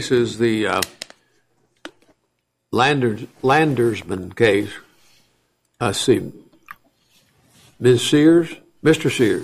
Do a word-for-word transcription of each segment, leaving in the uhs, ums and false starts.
This is the uh, Landers, Landersman case. I see. Miz Sears, Mister Sears.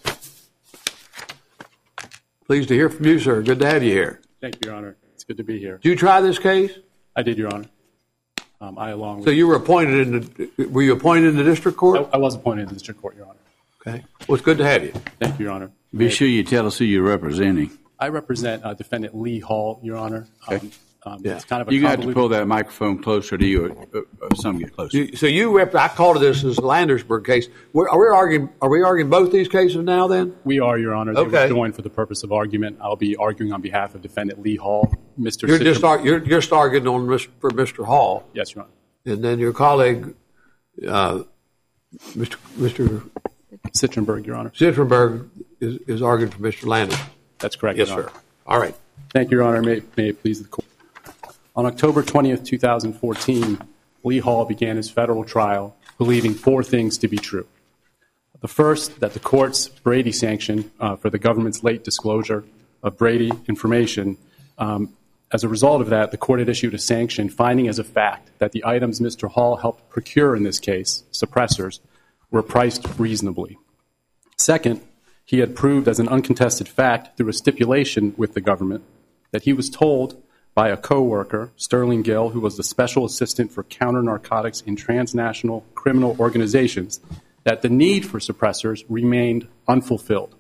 Pleased to hear from you, sir. Good to have you here. Thank you, Your Honor. It's good to be here. Did you try this case? I did, Your Honor. Um, I along with So you were appointed in the, were you appointed in the district court? I, I was appointed in the district court, Your Honor. Okay. Well, it's good to have you. Thank you, Your Honor. Be sure you tell us who you're representing. I represent uh, Defendant Lee Hall, Your Honor. Um, Okay. um, Yeah. It's kind of a You're going to have to convoluted- pull that microphone closer to you, or, or some get closer. You, so you rep, I called this as the Landersburg case. We're, are we arguing? Are we arguing both these cases now? Then We are, Your Honor. They Okay. were joined for the purpose of argument. I'll be arguing on behalf of Defendant Lee Hall. Mister you're Citron- just ar- you're just arguing on Mister for Mister Hall, Yes, Your Honor. and then your colleague, uh, Mister Mister Citronberg, Your Honor. Zitterberg, is, is arguing for Mister Landers. That's correct, Yes, Your Honor. sir. All right. Thank you, Your Honor. May, may it please the Court. On October twentieth, twenty fourteen, Lee Hall began his federal trial believing four things to be true. The first, that the court's Brady sanction uh, for the government's late disclosure of Brady information, um, as a result of that, the court had issued a sanction finding as a fact that the items Mister Hall helped procure in this case, suppressors, were priced reasonably. Second, he had proved as an uncontested fact through a stipulation with the government that he was told by a co-worker, Sterling Gill, who was the special assistant for counter-narcotics in transnational criminal organizations, that the need for suppressors remained unfulfilled.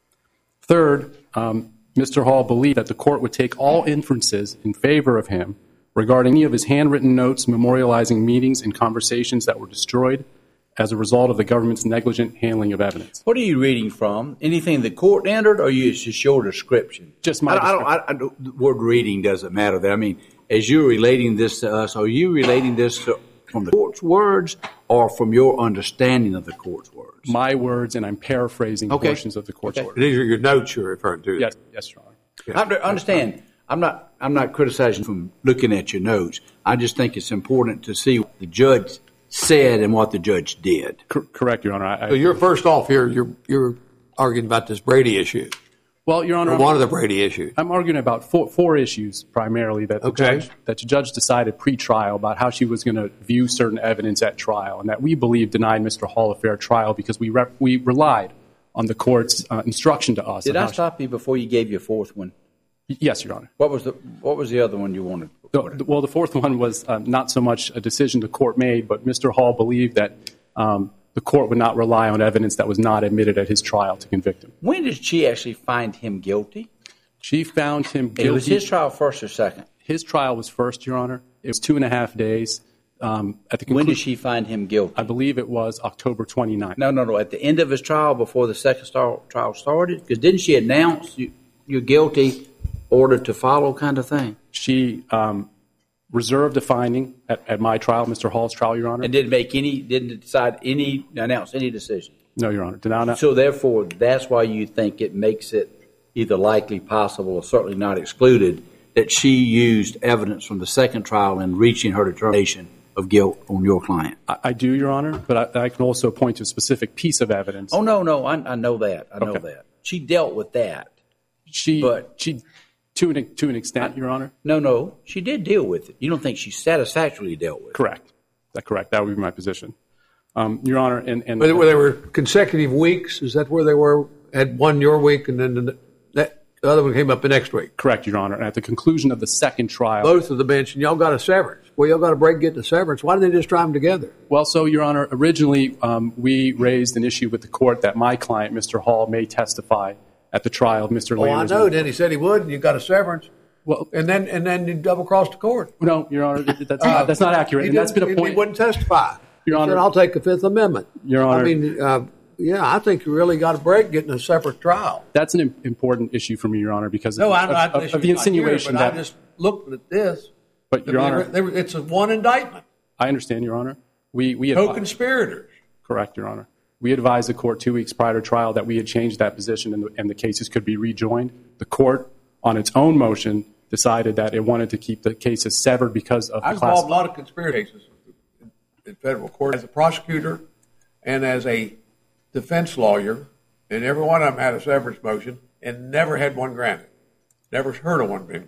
Third, um, Mister Hall believed that the court would take all inferences in favor of him regarding any of his handwritten notes memorializing meetings and conversations that were destroyed as a result of the government's negligent handling of evidence. What are you reading from? Anything the court entered, or you, it's just your description? Just my I, don't- I don't, I don't, the word reading doesn't matter there. I mean, as you're relating this to us, are you relating this to, from the court's words or from your understanding of the court's words? My words, and I'm paraphrasing Okay. portions of the court's Okay. words. These are your notes you're referring to. Yes, yes, Your Honor. Yeah. I understand. I'm not. I'm not criticizing from looking at your notes. I just think it's important to see what the judge said and what the judge did. Cor- correct, Your Honor. I, I, So you're first off here. You're you're arguing about this Brady issue, well, Your Honor, or I'm, one of the Brady issues. I'm arguing about four, four issues primarily that the, Okay. judge, that the judge decided pre-trial about how she was going to view certain evidence at trial, and that we believe denied Mister Hall a fair trial because we rep, we relied on the court's uh, instruction to us. Did on I how she- stop you before you gave your fourth one? Yes, Your Honor. What was the What was the other one you wanted? The- the- Well, the fourth one was um, not so much a decision the court made, but Mister Hall believed that um, the court would not rely on evidence that was not admitted at his trial to convict him. When did she actually find him guilty? She found him guilty. It was his trial first or second? His trial was first, Your Honor. It was two and a half days. Um, at the When conclu- did she find him guilty? I believe it was October twenty-ninth. No, no, no. At the end of his trial, before the second star, trial started? Because didn't she announce you, you're guilty, order to follow kind of thing? She um, reserved a finding at, at my trial, Mister Hall's trial, Your Honor. And didn't make any, didn't decide any, announce any decision? No, Your Honor. Did not, So therefore, that's why you think it makes it either likely, possible, or certainly not excluded that she used evidence from the second trial in reaching her determination of guilt on your client. I, I do, Your Honor, but I, I can also point to a specific piece of evidence. Oh, no, no, I, I know that. I know Okay. that. She dealt with that. She, but- she, to an to an extent, Your Honor. No, no, she did deal with it. You don't think she satisfactorily dealt with it? Correct. That correct. That would be my position, um, Your Honor. And and But where they were consecutive weeks, is that where they were? Had one your week, and then the, that, the other one came up the next week. correct, Your Honor. And at the conclusion of the second trial, Both of the bench, and y'all got a severance. Well, y'all got a break getting a severance. Why didn't they just try them together? well, so Your Honor, originally um, we raised an issue with the court that my client, Mister Hall, may testify at the trial of Mister Oh, I Landers. know. Then he said he would, and you got a severance. Well, And then and then you double crossed the court. no, Your Honor, that's not, that's not accurate, He and that's been a didn't- point. He wouldn't testify. Your He Honor- said, I'll take the Fifth Amendment. Your Honor- I mean, uh, yeah, I think you really got a break getting a separate trial. That's an im- important issue for me, Your Honor, because No, of, I'm not. of, of the insinuation but that. I just looked at this. But Your They Honor, were- they were- it's a one indictment. I understand, Your Honor. We we advi- Co-conspirators. correct, Your Honor. We advised the court two weeks prior to trial that we had changed that position and the, and the cases could be rejoined. The court, on its own motion, decided that it wanted to keep the cases severed because of I've the class. involved a lot of conspiracy cases in, in federal court as a prosecutor and as a defense lawyer, and every one of them had a severance motion and never had one granted. Never heard of one being granted.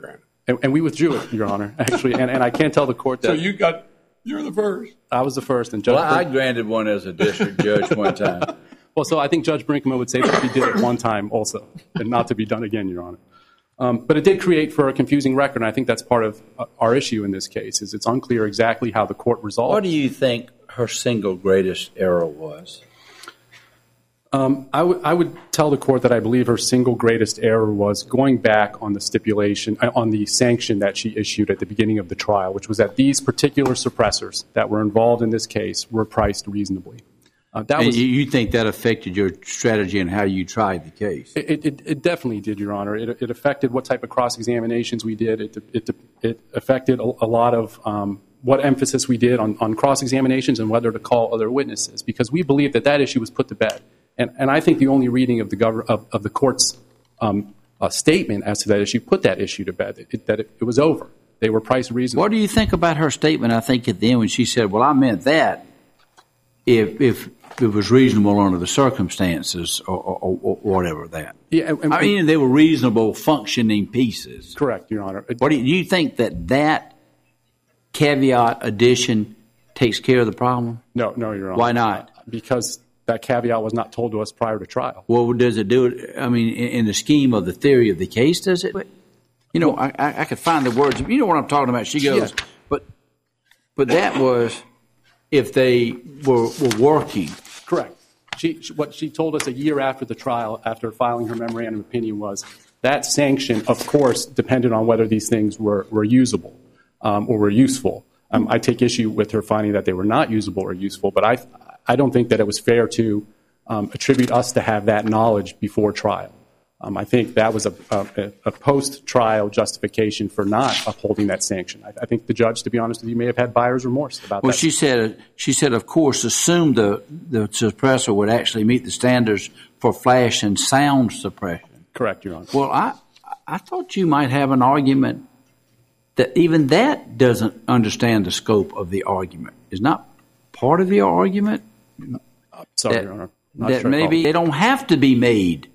And, and we withdrew it, Your Honor, actually. And, and I can't tell the court that. So you got, you're the first. I was the first. And Judge Well, I Brink- granted one as a district judge one time. Well, so I think Judge Brinkman would say that he did it one time also, and not to be done again, Your Honor. Um, but it did create for a confusing record, and I think that's part of uh, our issue in this case, is it's unclear exactly how the court resolved. What do you think her single greatest error was? Um, I, w- I would tell the court that I believe her single greatest error was going back on the stipulation, uh, on the sanction that she issued at the beginning of the trial, which was that these particular suppressors that were involved in this case were priced reasonably. Uh, that And was, you you think that affected your strategy and how you tried the case? It, it, it definitely did, Your Honor. It, it affected what type of cross-examinations we did. It, it, it affected a, a lot of um, what emphasis we did on, on cross-examinations and whether to call other witnesses, because we believe that that issue was put to bed. And, and I think the only reading of the, gov- of, of the court's um, uh, statement as to that issue put that issue to bed, it, that it, it was over. They were priced reasonably. What do you think about her statement, I think, at the end when she said, well, I meant that if if it was reasonable under the circumstances or, or, or whatever that. Yeah, and, and, I mean, they were reasonable functioning pieces. Correct, Your Honor. What do you, do you think that that caveat addition takes care of the problem? No, no, Your Honor. Why not? Because that caveat was not told to us prior to trial. Well, does it do it? I mean, in, in the scheme of the theory of the case, does it? You know, I, I, I could find the words. You know what I'm talking about? She goes, Yeah. but but that was if they were, were working. Correct. She, she, what she told us a year after the trial, after filing her memorandum of opinion, was that sanction, of course, depended on whether these things were, were usable um, or were useful. Um, I take issue with her finding that they were not usable or useful, but I, I don't think that it was fair to um, attribute us to have that knowledge before trial. Um, I think that was a, a, a post-trial justification for not upholding that sanction. I, I think the judge, to be honest with you, may have had buyer's remorse about Well, that. she said, she said, of course, assume the, the suppressor would actually meet the standards for flash and sound suppression. Correct, Your Honor. Well, I, I thought you might have an argument that even that doesn't understand the scope of the argument. Is not part of your argument? Sorry, that, Your Honor. Not that sure I maybe follow. they don't have to be made.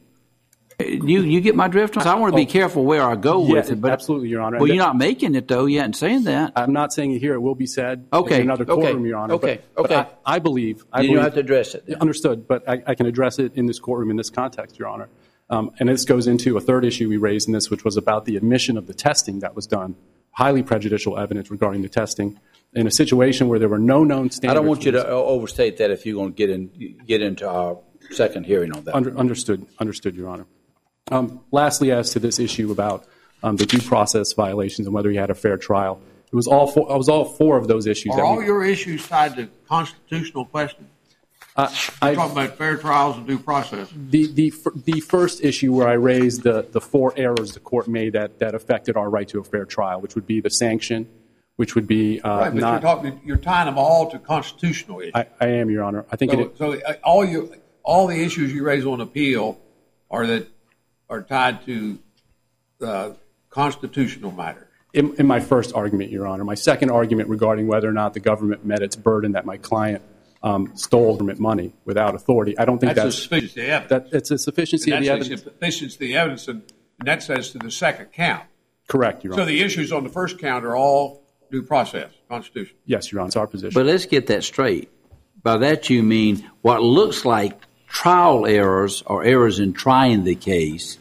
You you get my drift? I want to be Oh. careful where I go Yeah, with it. But absolutely, Your Honor. Well, And you're that- not making it though yet and saying that. I'm not saying it here. It will be said Okay, in another okay, courtroom, Your Honor. okay, but, okay. But I, I believe. I You believe, don't have to address it. then. Understood, but I, I can address it in this courtroom in this context, Your Honor. Um, and this goes into a third issue we raised in this, which was about the admission of the testing that was done, highly prejudicial evidence regarding the testing, in a situation where there were no known standards. I don't want you to overstate that if you're going to get in get into our second hearing on that. Under, understood, understood, Your Honor. Um, lastly, as to this issue about um, the due process violations and whether he had a fair trial, it was all four, it was all four of those issues. Are that all we, your issues tied to constitutional questions? uh, You're I, talking about fair trials and due process. the, the, fir- the first issue where I raised the, the four errors the court made that, that affected our right to a fair trial, which would be the sanction, which would be uh, Right, but not. you're, talking, you're tying them all to constitutional issues. I, I am, Your Honor. I think so, it. so uh, all you, all the issues you raise on appeal are that are tied to uh, constitutional matters. In, in my first argument, Your Honor. My second argument regarding whether or not the government met its burden that my client um, stole government money without authority, I don't think That's, that's, a sufficiency of the evidence. that it's a sufficiency of That's the a evidence. sufficiency of the evidence, and, and that says to the second count. Correct, Your So Honor. the issues on the first count are all due process, constitution. Yes, Your Honor. It's our position. But let's get that straight. By that you mean what looks like trial errors or errors in trying the case,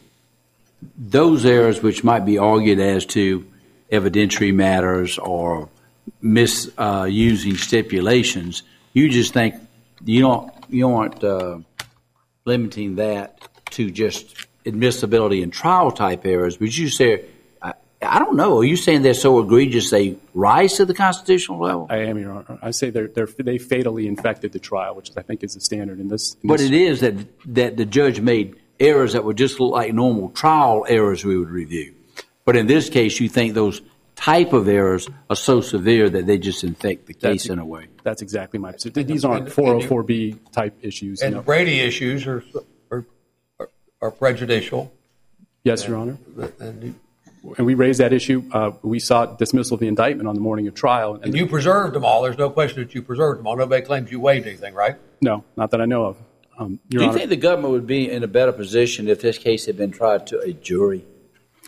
those errors which might be argued as to evidentiary matters or misusing uh, stipulations, you just think you don't you aren't uh, limiting that to just admissibility and trial type errors. But you say, I, I don't know. Are you saying they're so egregious they rise to the constitutional level? I am, Your Honor. I say they're, they're, they fatally infected the trial, which I think is the standard in this. In But this. it is that that the judge made errors that would just look like normal trial errors we would review. But in this case, you think those type of errors are so severe that they just infect the case That's- in a way. That's exactly my position. These aren't four oh four B type issues. You And know. Brady issues are, are, are, are prejudicial. Yes, Your Honor. And, And we raised that issue. Uh, we sought dismissal of the indictment on the morning of trial. And and you preserved them all. There's no question that you preserved them all. Nobody claims you waived anything, right? No, not that I know of. Um, Your Do you Honor. think the government would be in a better position if this case had been tried to a jury?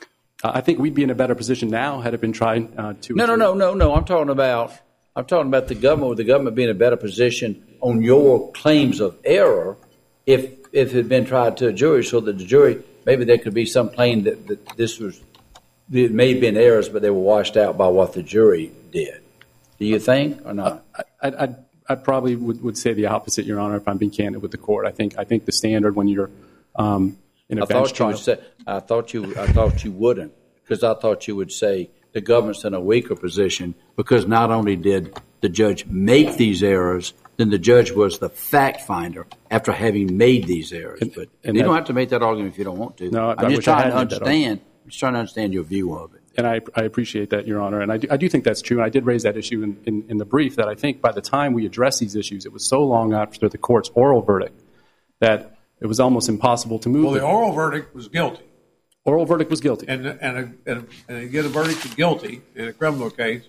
I think we'd be in a better position now had it been tried uh, to. No, no, no, no, no. I'm talking about I'm talking about the government. Would the government be in a better position on your claims of error if if it had been tried to a jury, so that the jury maybe there could be some claim that, that this was it may have been errors, but they were washed out by what the jury did. Do you think or not? I, I, I, I probably would, would say the opposite, Your Honor. If I'm being candid with the court, I think I think the standard when you're um, in a I bench thought trial. you said, I thought you I thought you wouldn't, because I thought you would say the government's in a weaker position because not only did the judge make these errors, then the judge was the fact finder after having made these errors. And, but and you that, don't have to make that argument if you don't want to. No, I'm I just wish I trying to had made that understand. I'm just trying to understand your view of it. And I, I appreciate that, Your Honor. And I do, I do think that's true. And I did raise that issue in, in, in the brief that I think by the time we addressed these issues, it was so long after the court's oral verdict that it was almost impossible to move. Well, the oral verdict was guilty. Oral verdict was guilty. And, and, a, and, a, and you get a verdict of guilty in a criminal case,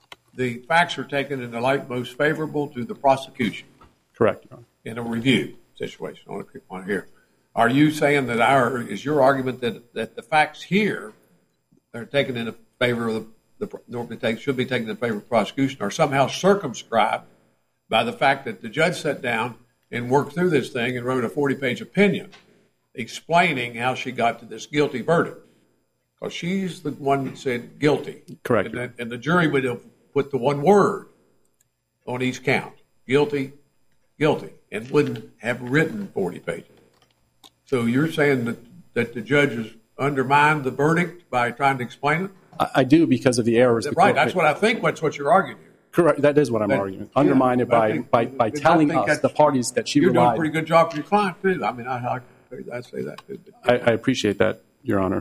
the facts are taken in the light most favorable to the prosecution. Correct, Your Honor. In a review situation on, on here. Are you saying that our, is your argument that, that the facts here are taken in favor of the, the normally take, should be taken in favor of the prosecution are somehow circumscribed by the fact that the judge sat down and worked through this thing and wrote a forty-page opinion explaining how she got to this guilty verdict? Because she's the one that said guilty. Correct. And, that, and the jury would have put the one word on each count, guilty, guilty, and wouldn't have written forty pages. So you're saying that, that the judge has undermined the verdict by trying to explain it? I, I do, because of the errors. That, the right, court that's made. what I think. That's what you're arguing. Correct. That is what I'm that, arguing. Undermined yeah, it by, think, by, by telling us, the parties, that she you're relied. You're doing a pretty good job for your client, too. I mean, I, I, I say that. I, I appreciate that, Your Honor.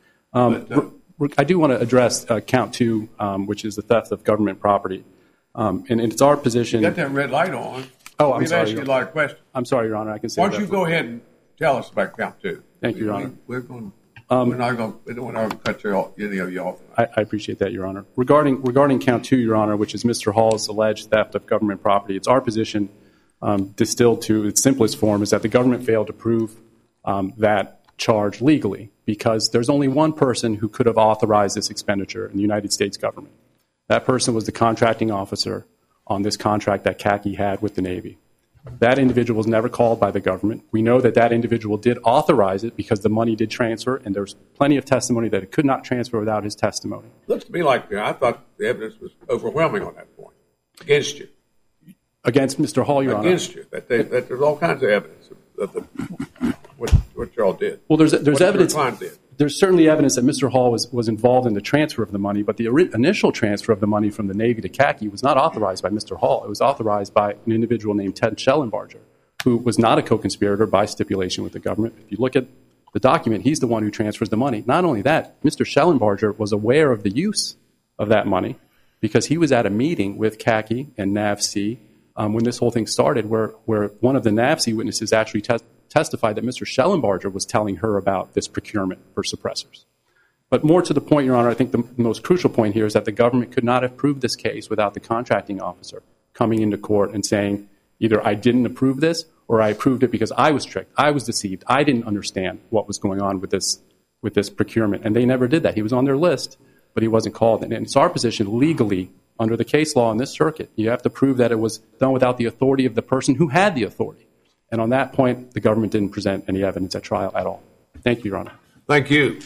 Um, but, uh, we're, I do want to address uh, count two, um, which is the theft of government property. Um, and, and it's our position. You got that red light on. Oh, I'm We've sorry. asked you a lot of questions. I'm sorry, Your Honor. I can say Why don't you go ahead and tell us about count two? Thank you, Your we, Honor. We're going. Um, we're not going. We're not going to cut you off, any of you off. I, I appreciate that, Your Honor. Regarding regarding count two, Your Honor, which is Mister Hall's alleged theft of government property, it's our position, um, distilled to its simplest form, is that the government failed to prove um, that charge legally, because there's only one person who could have authorized this expenditure in the United States government. That person was the contracting officer on this contract that C A C I had with the Navy. That individual was never called by the government. We know that that individual did authorize it because the money did transfer, and there's plenty of testimony that it could not transfer without his testimony. Looks to me like, I thought the evidence was overwhelming on that point. Against you. Against Mister Hall, Your Honor. Against you. That, they, that there's all kinds of evidence of, the, what, what y'all did. Well, there's, there's what evidence. Your client did. There's certainly evidence that Mister Hall was, was involved in the transfer of the money, but the initial transfer of the money from the Navy to C A C I was not authorized by Mister Hall. It was authorized by an individual named Ted Schellenbarger, who was not a co-conspirator by stipulation with the government. If you look at the document, he's the one who transfers the money. Not only that, Mister Schellenbarger was aware of the use of that money because he was at a meeting with C A C I and N A V C um, when this whole thing started, where, where one of the N A V C witnesses actually tes- testified that Mister Schellenbarger was telling her about this procurement for suppressors. But more to the point, Your Honor, I think the most crucial point here is that the government could not have proved this case without the contracting officer coming into court and saying, either I didn't approve this or I approved it because I was tricked, I was deceived, I didn't understand what was going on with this with this procurement. And they never did that. He was on their list, but he wasn't called. And it's our position legally, under the case law in this circuit, you have to prove that it was done without the authority of the person who had the authority. And on that point, the government didn't present any evidence at trial at all. Thank you, Your Honor. Thank you.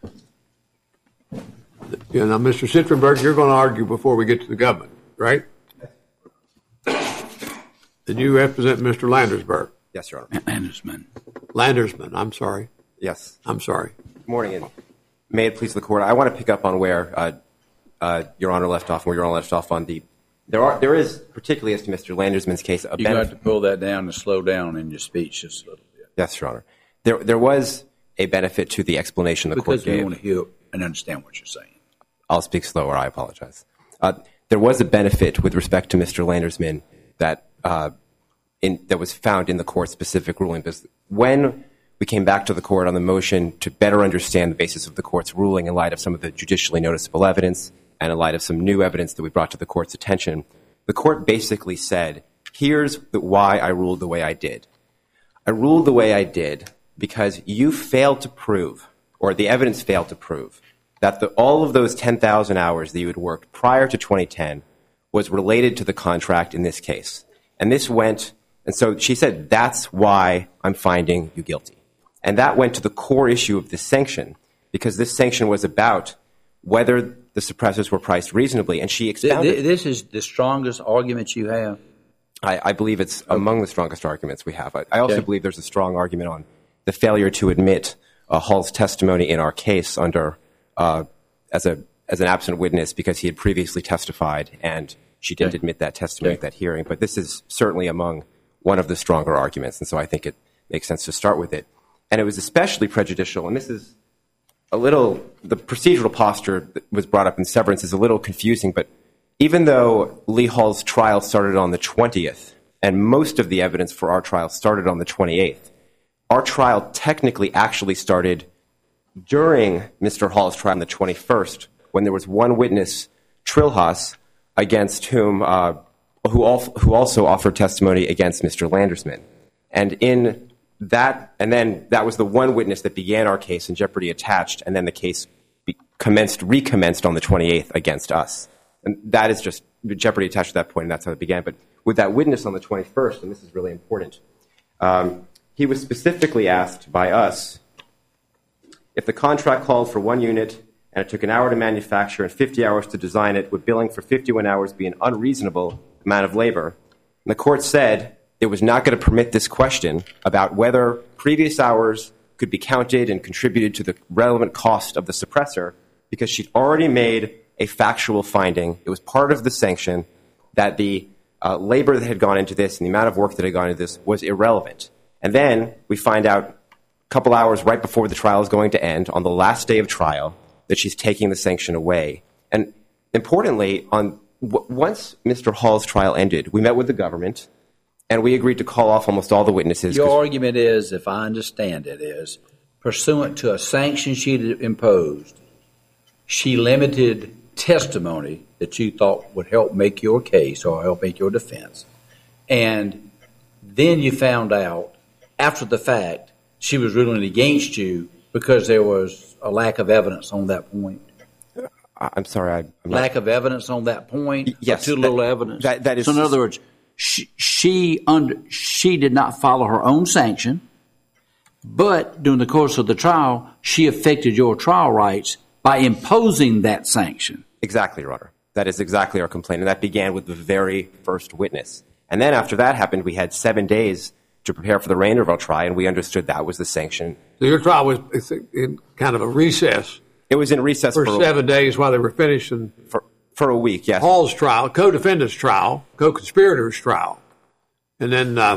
Yeah, now, Mister Sitrenberg, you're going to argue before we get to the government, right? Did you represent Mister Landersberg? Yes, Your Honor. Landersman. Landersman, I'm sorry. Yes. I'm sorry. Good morning, and may it please the Court. I want to pick up on where uh, uh, Your Honor left off and where Your Honor left off on the There are, there is, particularly as to Mister Landersman's case, a you benefit. got to pull that down and slow down in your speech just a little bit. Yes, Your Honor. There, there was a benefit to the explanation the because Court gave. Because we want to hear and understand what you're saying. I'll speak slower. I apologize. Uh, there was a benefit with respect to Mister Landersman that uh, in, that was found in the Court's specific ruling. Because when we came back to the Court on the motion to better understand the basis of the Court's ruling in light of some of the judicially noticeable evidence and in light of some new evidence that we brought to the Court's attention, the Court basically said, here's the, why I ruled the way I did. I ruled the way I did because you failed to prove, or the evidence failed to prove, that the, all of those ten thousand hours that you had worked prior to twenty ten was related to the contract in this case. And this went, and so she said, that's why I'm finding you guilty. And that went to the core issue of this sanction, because this sanction was about whether the suppressors were priced reasonably. And she expounded. This is the strongest argument you have? I, I believe it's okay. among the strongest arguments we have. I, I also okay. believe there's a strong argument on the failure to admit uh, Hall's testimony in our case under uh, as a as an absent witness because he had previously testified and she didn't okay. admit that testimony okay. at that hearing. But this is certainly among one of the stronger arguments, and so I think it makes sense to start with it. And it was especially prejudicial, and this is a little, the procedural posture that was brought up in severance is a little confusing, but even though Lee Hall's trial started on the twentieth, and most of the evidence for our trial started on the twenty-eighth, our trial technically actually started during Mister Hall's trial on the twenty-first, when there was one witness, Trilhas, against whom, uh, who, al- who also offered testimony against Mister Landersman. And in that, and then that was the one witness that began our case and jeopardy attached, and then the case be- commenced, recommenced on the twenty-eighth against us. And that is just jeopardy attached to that point, and that's how it began. But with that witness on the twenty-first, and this is really important, um, he was specifically asked by us if the contract called for one unit and it took an hour to manufacture and fifty hours to design it, would billing for fifty-one hours be an unreasonable amount of labor? And the court said it was not going to permit this question about whether previous hours could be counted and contributed to the relevant cost of the suppressor because she'd already made a factual finding. It was part of the sanction that the uh, labor that had gone into this and the amount of work that had gone into this was irrelevant. And then we find out a couple hours right before the trial is going to end, on the last day of trial, that she's taking the sanction away. And importantly, on w- once Mister Hall's trial ended, we met with the government, and we agreed to call off almost all the witnesses. Your argument is, if I understand it, is pursuant to a sanction she imposed, she limited testimony that you thought would help make your case or help make your defense. And then you found out, after the fact, she was ruling against you because there was a lack of evidence on that point. I'm sorry. I, I'm lack not... of evidence on that point? Yes. Too that, little evidence? That, that is... So in other words, she, she, under, she did not follow her own sanction, but during the course of the trial, she affected your trial rights by imposing that sanction. Exactly, Your Honor. That is exactly our complaint, and that began with the very first witness. And then after that happened, we had seven days to prepare for the remainder of our trial, and we understood that was the sanction. So your trial was in kind of a recess. It was in recess for, for seven days while they were finishing for for a week. Yes, Hall's trial, co-defendant's trial, co-conspirator's trial, and then uh,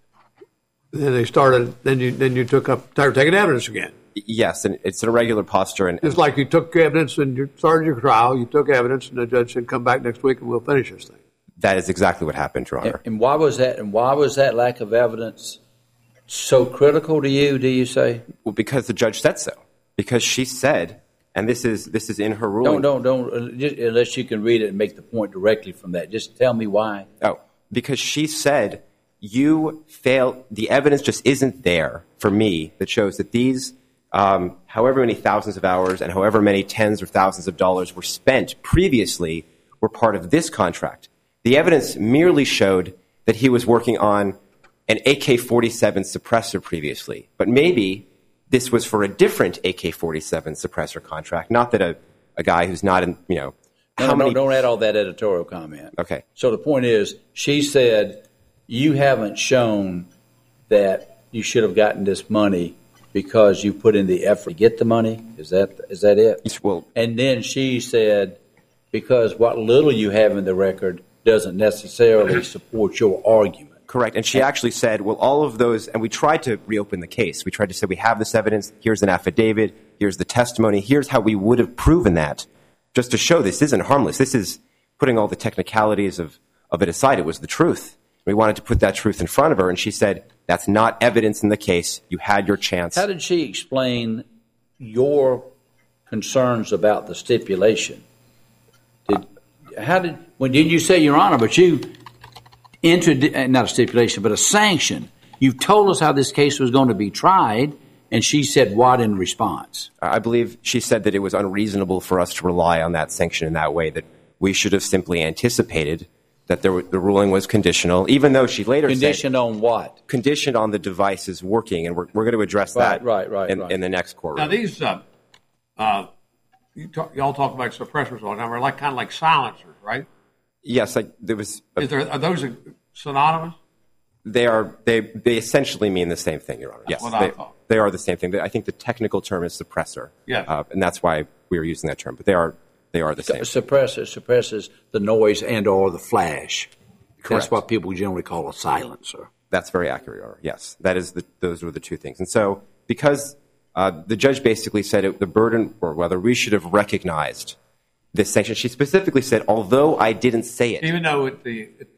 then they started. Then you then you took up started taking evidence again. Yes, and it's an irregular posture. And it's like you took evidence and you started your trial. You took evidence, and the judge said, "Come back next week and we'll finish this thing." That is exactly what happened, Your Honor. And, and why was that? And why was that lack of evidence so critical to you? Do you say? Well, because the judge said so. Because she said, and this is this is in her ruling. Don't don't don't. Just, unless you can read it and make the point directly from that. Just tell me why. Oh, because she said you fail. The evidence just isn't there for me that shows that these, um, however many thousands of hours and however many tens or thousands of dollars were spent previously, were part of this contract. The evidence merely showed that he was working on an A K forty-seven suppressor previously, but maybe this was for a different A K forty-seven suppressor contract, not that a, a guy who's not in, you know. No, how no, many... don't add all that editorial comment. Okay. So the point is, she said, you haven't shown that you should have gotten this money because you put in the effort to get the money. Is that is that it? Well, and then she said, because what little you have in the record doesn't necessarily support your argument. Correct. And she actually said, well, all of those, and we tried to reopen the case. We tried to say, we have this evidence. Here's an affidavit. Here's the testimony. Here's how we would have proven that, just to show this isn't harmless. This is putting all the technicalities of, of it aside. It was the truth. We wanted to put that truth in front of her, and she said, that's not evidence in the case. You had your chance. How did she explain your concerns about the stipulation? Did, how did, well, didn't you say, Your Honor, but you entered, not a stipulation, but a sanction. You've told us how this case was going to be tried, And she said what in response? I believe she said that it was unreasonable for us to rely on that sanction in that way, that we should have simply anticipated that there, the ruling was conditional, even though she later Conditioned said... on what? Conditioned on the devices working, and we're, we're going to address Right, that right, right, in, right. in the next courtroom. Now, these, uh, uh, you talk, y'all talk about suppressors all the time. They're like, kind of like silencers, right? Yes, like, there was... A, Is there, are those synonymous? They are. They they essentially mean the same thing, Your Honor. That's Yes, what I they, thought. they are the same thing. I think the technical term is suppressor. Yeah. Uh, and that's why we are using that term. But they are they are the same. Suppressor suppresses the noise and or the flash. Correct. That's what people generally call a silencer. That's very accurate, Your Honor. Yes, that is the, those were the two things. And so, because uh, the judge basically said it, the burden, or whether we should have recognized this sanction, she specifically said, although I didn't say it. Even though it, the, it,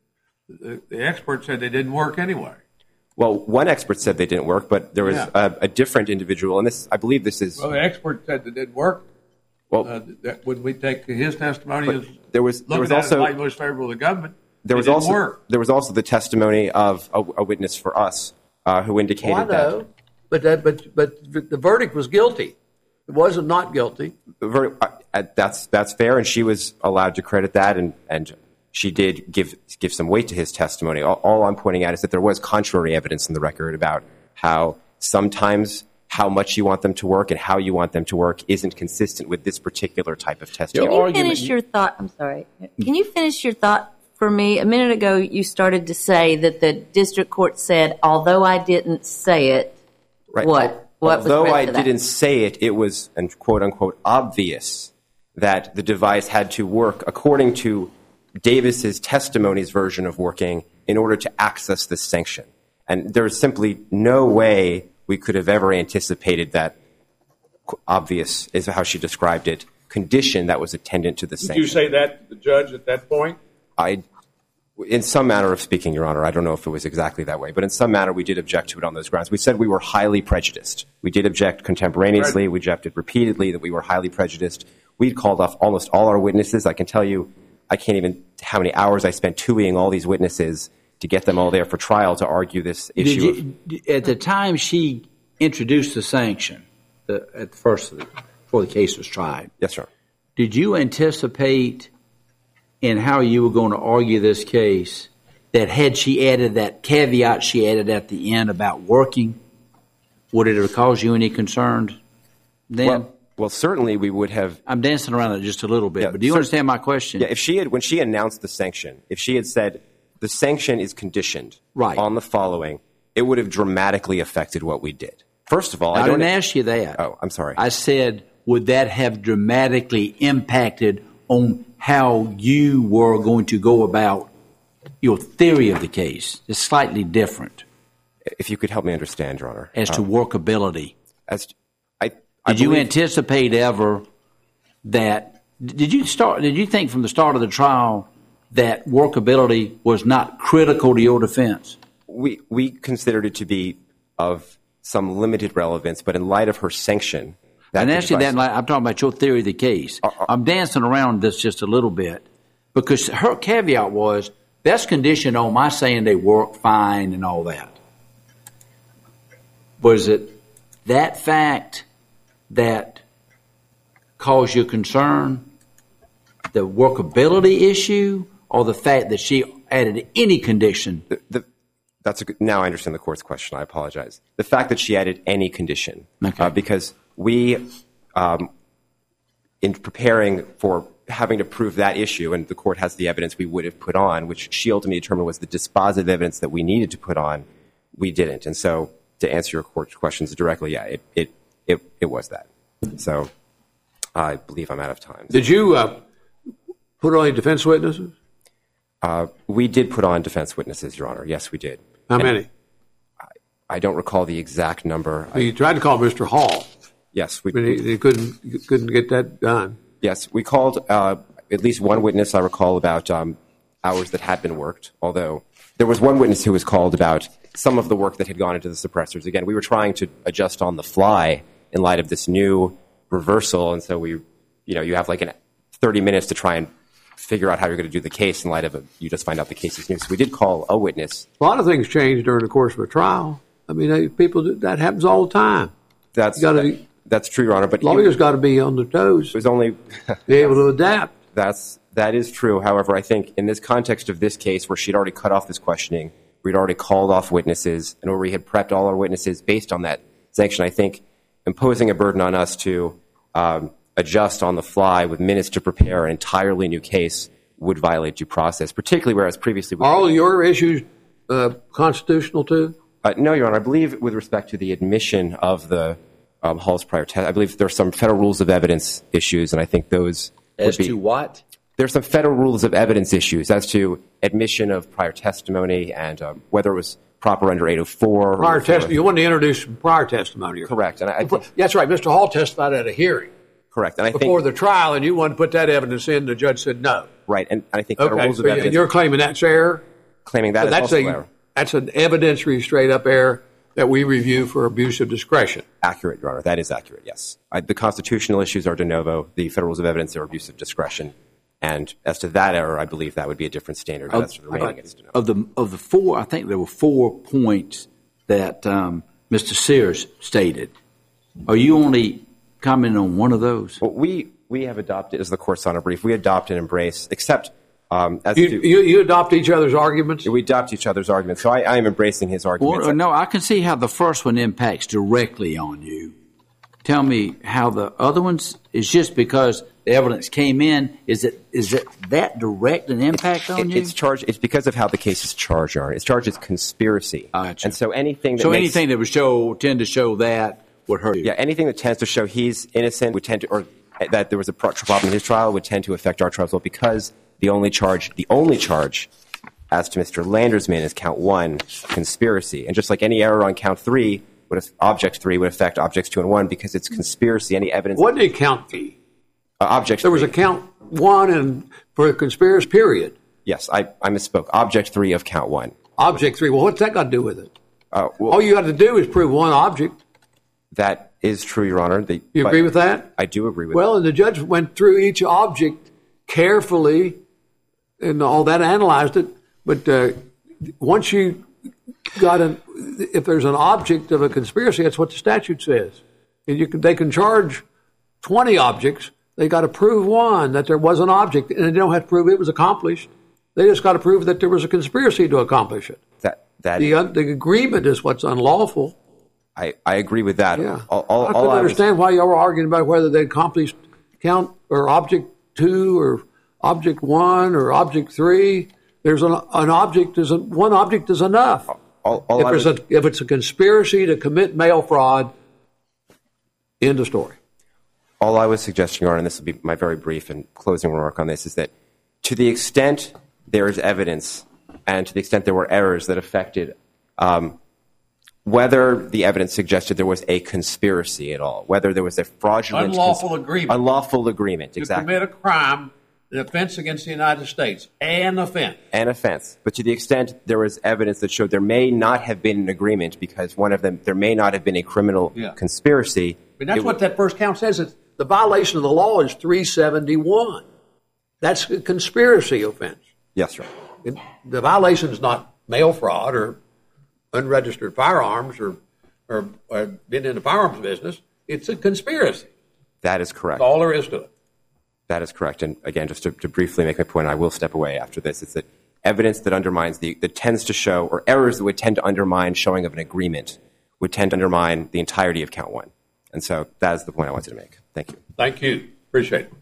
the the expert said they didn't work anyway. Well, one expert said they didn't work, but there was Yeah. a, a different individual, and this, I believe, this is. Well, the expert said they didn't work. Well, Uh, that, would we take his testimony But as there was- there looking was at also- it like most favorable to the government? There It was didn't also work. there was also the testimony of a, a witness for us uh, who indicated Well, I know, that but that, but but the verdict was guilty. It wasn't not guilty. the ver- uh, that's that's fair, and she was allowed to credit that, and, and she did give give some weight to his testimony. All, all I'm pointing out is that there was contrary evidence in the record about how sometimes how much you want them to work and how you want them to work isn't consistent with this particular type of testimony. Your Can you argument- finish your thought? I'm sorry. Can you finish your thought for me? A minute ago, you started to say that the district court said, although I didn't say it, Right. what? What was the Although rest I of that? didn't say it, it was, and quote unquote, obvious that the device had to work according to Davis's testimony's version of working in order to access this sanction. And there is simply no way we could have ever anticipated that qu- obvious, is how she described it, condition that was attendant to the Did sanction. you say that to the judge at that point? I, in some manner of speaking, Your Honor, I don't know if it was exactly that way, but in some manner we did object to it on those grounds. We said we were highly prejudiced. We did object contemporaneously. Right. We objected repeatedly that we were highly prejudiced. We'd called off almost all our witnesses. I can tell you, I can't even how many hours I spent tuiing all these witnesses to get them all there for trial to argue this Did issue. of, you, d- at the time she introduced the sanction, the, at the first of the, before the case was tried, yes, sir. did you anticipate in how you were going to argue this case that had she added that caveat she added at the end about working, would it have caused you any concern then? Well, well, certainly we would have. I'm dancing around it just a little bit, Yeah, but do you cer- understand my question? Yeah, if she had, when she announced the sanction, if she had said the sanction is conditioned Right. on the following, it would have dramatically affected what we did. First of all, I, I don't didn't ask you that. Oh, I'm sorry. I said, would that have dramatically impacted on how you were going to go about your theory of the case? It's slightly different If you could help me understand, Your Honor. as to workability. As I, I Did you believe- anticipate ever that? Did you start? Did you think from the start of the trial that workability was not critical to your defense? we we considered it to be of some limited relevance, but in light of her sanction, that And the actually, that device- I'm talking about your theory of the case. Uh, uh, I'm dancing around this just a little bit because her caveat was that's conditioned on my saying they work fine and all that. Was it that fact that caused you concern, the workability issue, or the fact that she added any condition? the, the, that's a good, now I understand the court's question. I apologize. The fact that she added any condition, Okay. uh, because we, um, in preparing for having to prove that issue, and the court has the evidence we would have put on, which she ultimately determined was the dispositive evidence that we needed to put on, we didn't. And so, to answer your court questions directly, yeah, it it it, it was that. So, I believe I'm out of time. Did you uh, put on any defense witnesses? Uh, we did put on defense witnesses, Your Honor. Yes, we did. How And many? I don't recall the exact number. I, You tried to call Mister Hall, yes, we, but he, he couldn't he couldn't get that done. yes, we called uh, at least one witness. I recall about um, hours that had been worked. Although there was one witness who was called about some of the work that had gone into the suppressors. Again, we were trying to adjust on the fly in light of this new reversal, and so we, you know, you have like an thirty minutes to try and figure out how you're going to do the case in light of a, you just find out the case is new. So we did call a witness. A lot of things changed during the course of a trial. I mean, they, people do, that happens all the time. That's gotta, that, that's true, Your Honor. But lawyers got to be on their toes. It was only be able to adapt. That's that is true. However, I think in this context of this case, where she'd already cut off this questioning, we'd already called off witnesses, and where we had prepped all our witnesses based on that sanction, I think imposing a burden on us to um, adjust on the fly with minutes to prepare an entirely new case would violate due process, particularly whereas previously we are all your issues uh, constitutional too? Uh, no, Your Honor. I believe with respect to the admission of the um, Hall's prior test, I believe there are some federal rules of evidence issues, and I think those as would be, to what? There are some federal rules of evidence issues as to admission of prior testimony and um, whether it was proper under eight oh four. Prior testimony. You want to introduce prior testimony. Correct. And I, I think, that's right. Mister Hall testified at a hearing. Correct. And I before think, the trial, and you wanted to put that evidence in. The judge said no. Right. And I think federal okay, rules so of evidence. And you're claiming that's error? Claiming that so is that's also a, error. That's an evidentiary straight-up error that we review for abuse of discretion. Accurate, Your Honor. That is accurate, yes. I, the constitutional issues are de novo. The federal rules of evidence are abuse of discretion. And as to that error, I believe that would be a different standard. Of, as to the remaining, it's de novo. Of the, of the four, I think there were four points that um, Mister Sears stated. Are you only commenting on one of those? Well, we, we have adopted, as the court's on a brief, we adopt and embrace, except um, as you, to... You, you adopt each other's arguments? We adopt each other's arguments. So I, I am embracing his arguments. Well, no, I can see how the first one impacts directly on you. Tell me how the other ones is just because the evidence came in. Is it is it that direct an impact on it, you? It's charged. It's because of how the case is charged, Your Honor. It's charged as conspiracy, gotcha. And so anything that so makes, anything that would show tend to show that would hurt you. Yeah, anything that tends to show he's innocent would tend to, or that there was a problem in his trial would tend to affect our trial as well, because the only charge, the only charge, as to Mister Landersman is count one, conspiracy, and just like any error on count three. Would have, object three would affect objects two and one because it's conspiracy. Any evidence? What did count three? Uh, object. There three. was a count one and for a conspiracy period. Yes, I, I misspoke. Object three of count one. Object three. Well, what's that got to do with it? Uh, well, All you got to do is prove one object. That is true, Your Honor. The, you agree with that? I do agree with well, that. Well, and the judge went through each object carefully and all that, analyzed it. But uh, once you got an, if there's an object of a conspiracy, that's what the statute says. And you can, they can charge twenty objects. They got to prove one, that there was an object, and they don't have to prove it was accomplished. They just got to prove that there was a conspiracy to accomplish it. That that the, uh, the agreement is what's unlawful. I, I agree with that. Yeah. All, all, I couldn't all I understand was, why y'all were arguing about whether they accomplished count or object two or object one or object three. There's an, an object is a, one object is enough. All, all if, I was, a, if it's a conspiracy to commit mail fraud, end of story. All I was suggesting, Your Honor, and this will be my very brief and closing remark on this, is that to the extent there is evidence and to the extent there were errors that affected um, whether the evidence suggested there was a conspiracy at all, whether there was a fraudulent... Unlawful cons- agreement. Unlawful agreement, to exactly. To commit a crime, an offense against the United States, an offense. An offense. But to the extent there was evidence that showed there may not have been an agreement because one of them, there may not have been a criminal yeah. conspiracy. But that's it, what that first count says. It's, the violation of the law is three seventy-one. That's a conspiracy offense. Yes, sir. It, the violation is not mail fraud or unregistered firearms or, or, or being in the firearms business. It's a conspiracy. That is correct. That's all there is to it. That is correct. And again, just to, to briefly make my point, I will step away after this, it's that evidence that undermines the, that tends to show, or errors that would tend to undermine showing of an agreement would tend to undermine the entirety of count one. And so that is the point I wanted to make. Thank you. Thank you. Appreciate it.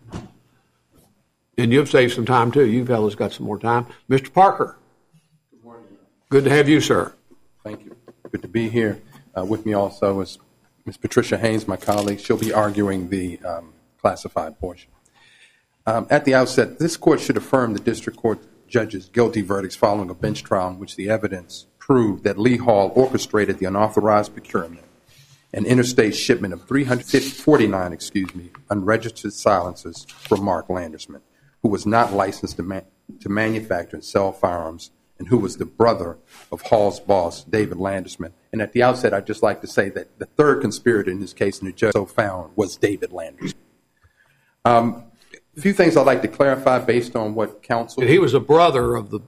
And you've saved some time, too. You fellas got some more time. Mister Parker. Good morning. Good to have you, sir. Thank you. Good to be here. Uh, with me also is Miz Patricia Haynes, my colleague. She'll be arguing the um, classified portion. Um, at the outset, this court should affirm the district court judge's guilty verdicts following a bench trial in which the evidence proved that Lee Hall orchestrated the unauthorized procurement and interstate shipment of three hundred forty-nine, excuse me, unregistered silencers from Mark Landersman, who was not licensed to, man- to manufacture and sell firearms, and who was the brother of Hall's boss, David Landersman. And at the outset, I'd just like to say that the third conspirator in this case, and the judge so found, was David Landersman. Um, a few things I'd like to clarify based on what counsel... And he was a brother of the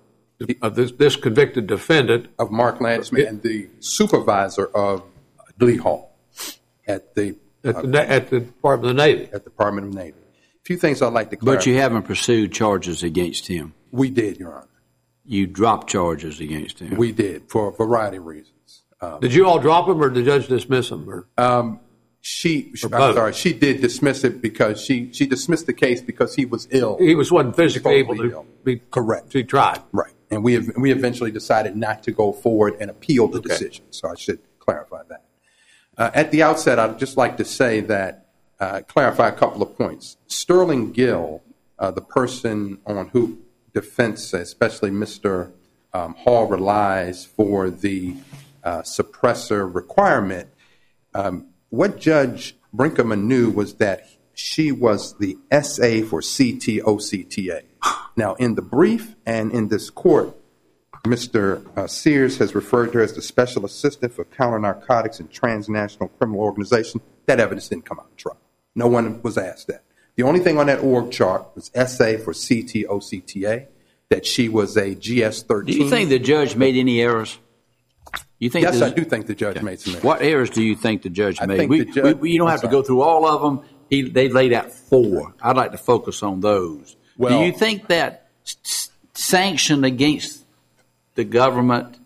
of this, this convicted defendant. Of Mark Landersman and the supervisor of Lee Hall at the, at the, uh, at the Department of the Navy. At the Department of the Navy. A few things I'd like to clarify. But you haven't pursued charges against him. We did, Your Honor. You dropped charges against him. We did, for a variety of reasons. Um, did you all drop him, or did the judge dismiss him? Or? Um, she, I'm sorry, she did dismiss it because she, she dismissed the case because he was ill. He was wasn't physically able to ill. be correct. He tried, right, and we have, we eventually decided not to go forward and appeal the okay. decision. So I should clarify that. Uh, at the outset, I'd just like to say that uh, clarify a couple of points. Sterling Gill, uh, the person on who defense, especially Mister Um, Hall, relies for the uh, suppressor requirement. Um, what Judge Brinkman knew was that she was the S A for C T O C T A. Now, in the brief and in this court, Mister Uh, Sears has referred to her as the Special Assistant for Counter-Narcotics and Transnational Criminal Organization. That evidence didn't come out in trial. No one was asked that. The only thing on that org chart was S A for C T O C T A, that she was a G S thirteen. Do you think the judge made any errors? You think yes, the, I do think the judge okay. made some errors. What errors do you think the judge I made? Think we, the judge, we, you don't I'm have sorry. to go through all of them. He, they laid out four. I'd like to focus on those. Well, do you think that s- sanction against the government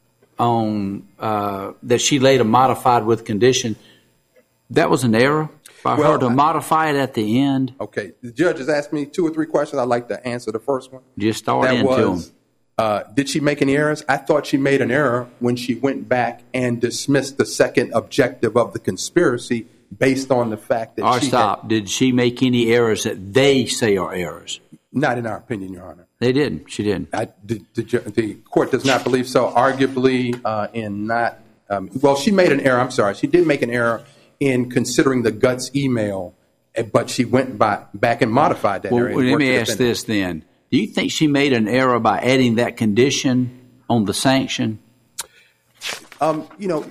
on uh, that she later modified with condition, that was an error by well, her to I, modify it at the end? Okay. The judge has asked me two or three questions. I'd like to answer the first one. Just start that into was, them. Uh, did she make any errors? I thought she made an error when she went back and dismissed the second objective of the conspiracy based on the fact that or she stop. Had, did she make any errors that they say are errors? Not in our opinion, Your Honor. They didn't. She didn't. I, the, the, the court does not believe so. Arguably, uh, in not um, well, she made an error. I'm sorry. She did make an error in considering the Guts email, but she went by, back and modified that well, error. Well, let me ask this then. Do you think she made an error by adding that condition on the sanction? Um, you know,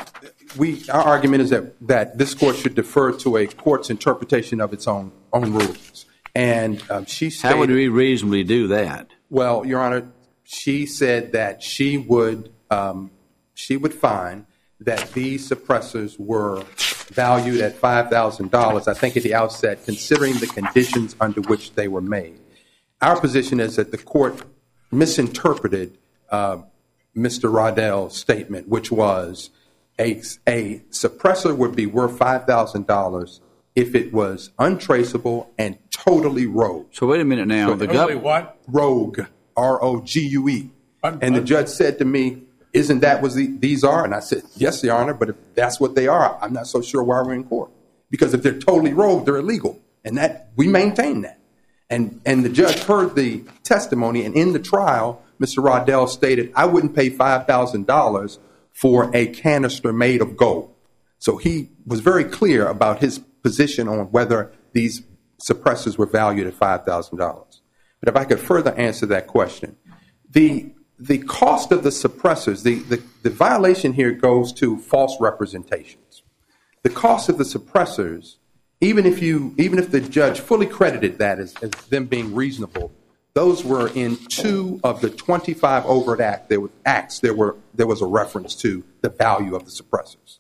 we our argument is that, that this court should defer to a court's interpretation of its own own rulings. And um, she stated, how would we reasonably do that? Well, Your Honor, she said that she would um, she would find that these suppressors were valued at five thousand dollars. I think at the outset, considering the conditions under which they were made. Our position is that the court misinterpreted uh, Mister Rodell's statement, which was a, a suppressor would be worth five thousand dollars if it was untraceable and totally rogue. So wait a minute now. So the totally gov- what? Rogue, R O G U E. I'm, and the I'm, judge said to me, isn't that what the, these are? And I said, yes, Your Honor, but if that's what they are, I'm not so sure why we're in court. Because if they're totally rogue, they're illegal. And that we maintain that. And and the judge heard the testimony, and in the trial, Mister Rodell stated, I wouldn't pay five thousand dollars for a canister made of gold. So he was very clear about his position on whether these suppressors were valued at five thousand dollars. But if I could further answer that question, the the cost of the suppressors, the, the, the violation here goes to false representations. The cost of the suppressors, even if you, even if the judge fully credited that as, as them being reasonable, those were in two of the twenty-five overt act, there were acts. There were there was a reference to the value of the suppressors.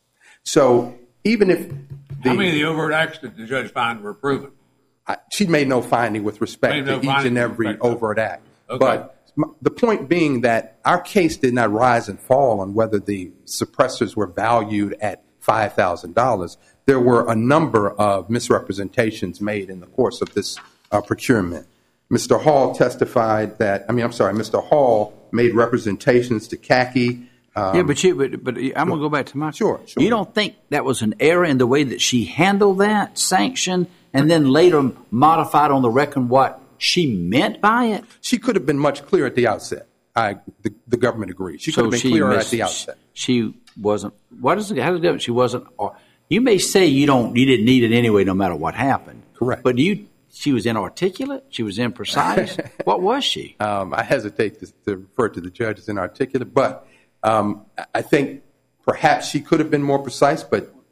So even if the, how many of the overt acts did the judge find were proven? I, she made no finding with respect Made no to each and every overt act. Okay. But the point being that our case did not rise and fall on whether the suppressors were valued at five thousand dollars. There were a number of misrepresentations made in the course of this uh, procurement. Mister Hall testified that, I mean, I'm sorry, Mister Hall made representations to C A C I. Um, yeah, but, you, but, but I'm going to go back to my... Sure, sure. You don't think that was an error in the way that she handled that sanction and then later modified on the record what she meant by it? She could have been much clearer at the outset. I, the, the government agrees. She could so have been she clearer missed, at the outset. She wasn't... What is the... How does it go? She wasn't... Or, you may say you don't. You didn't need it anyway no matter what happened. Correct. But do you... She was inarticulate? She was imprecise? What was she? Um, I hesitate to, to refer to the judge as inarticulate, but um, I think perhaps she could have been more precise, but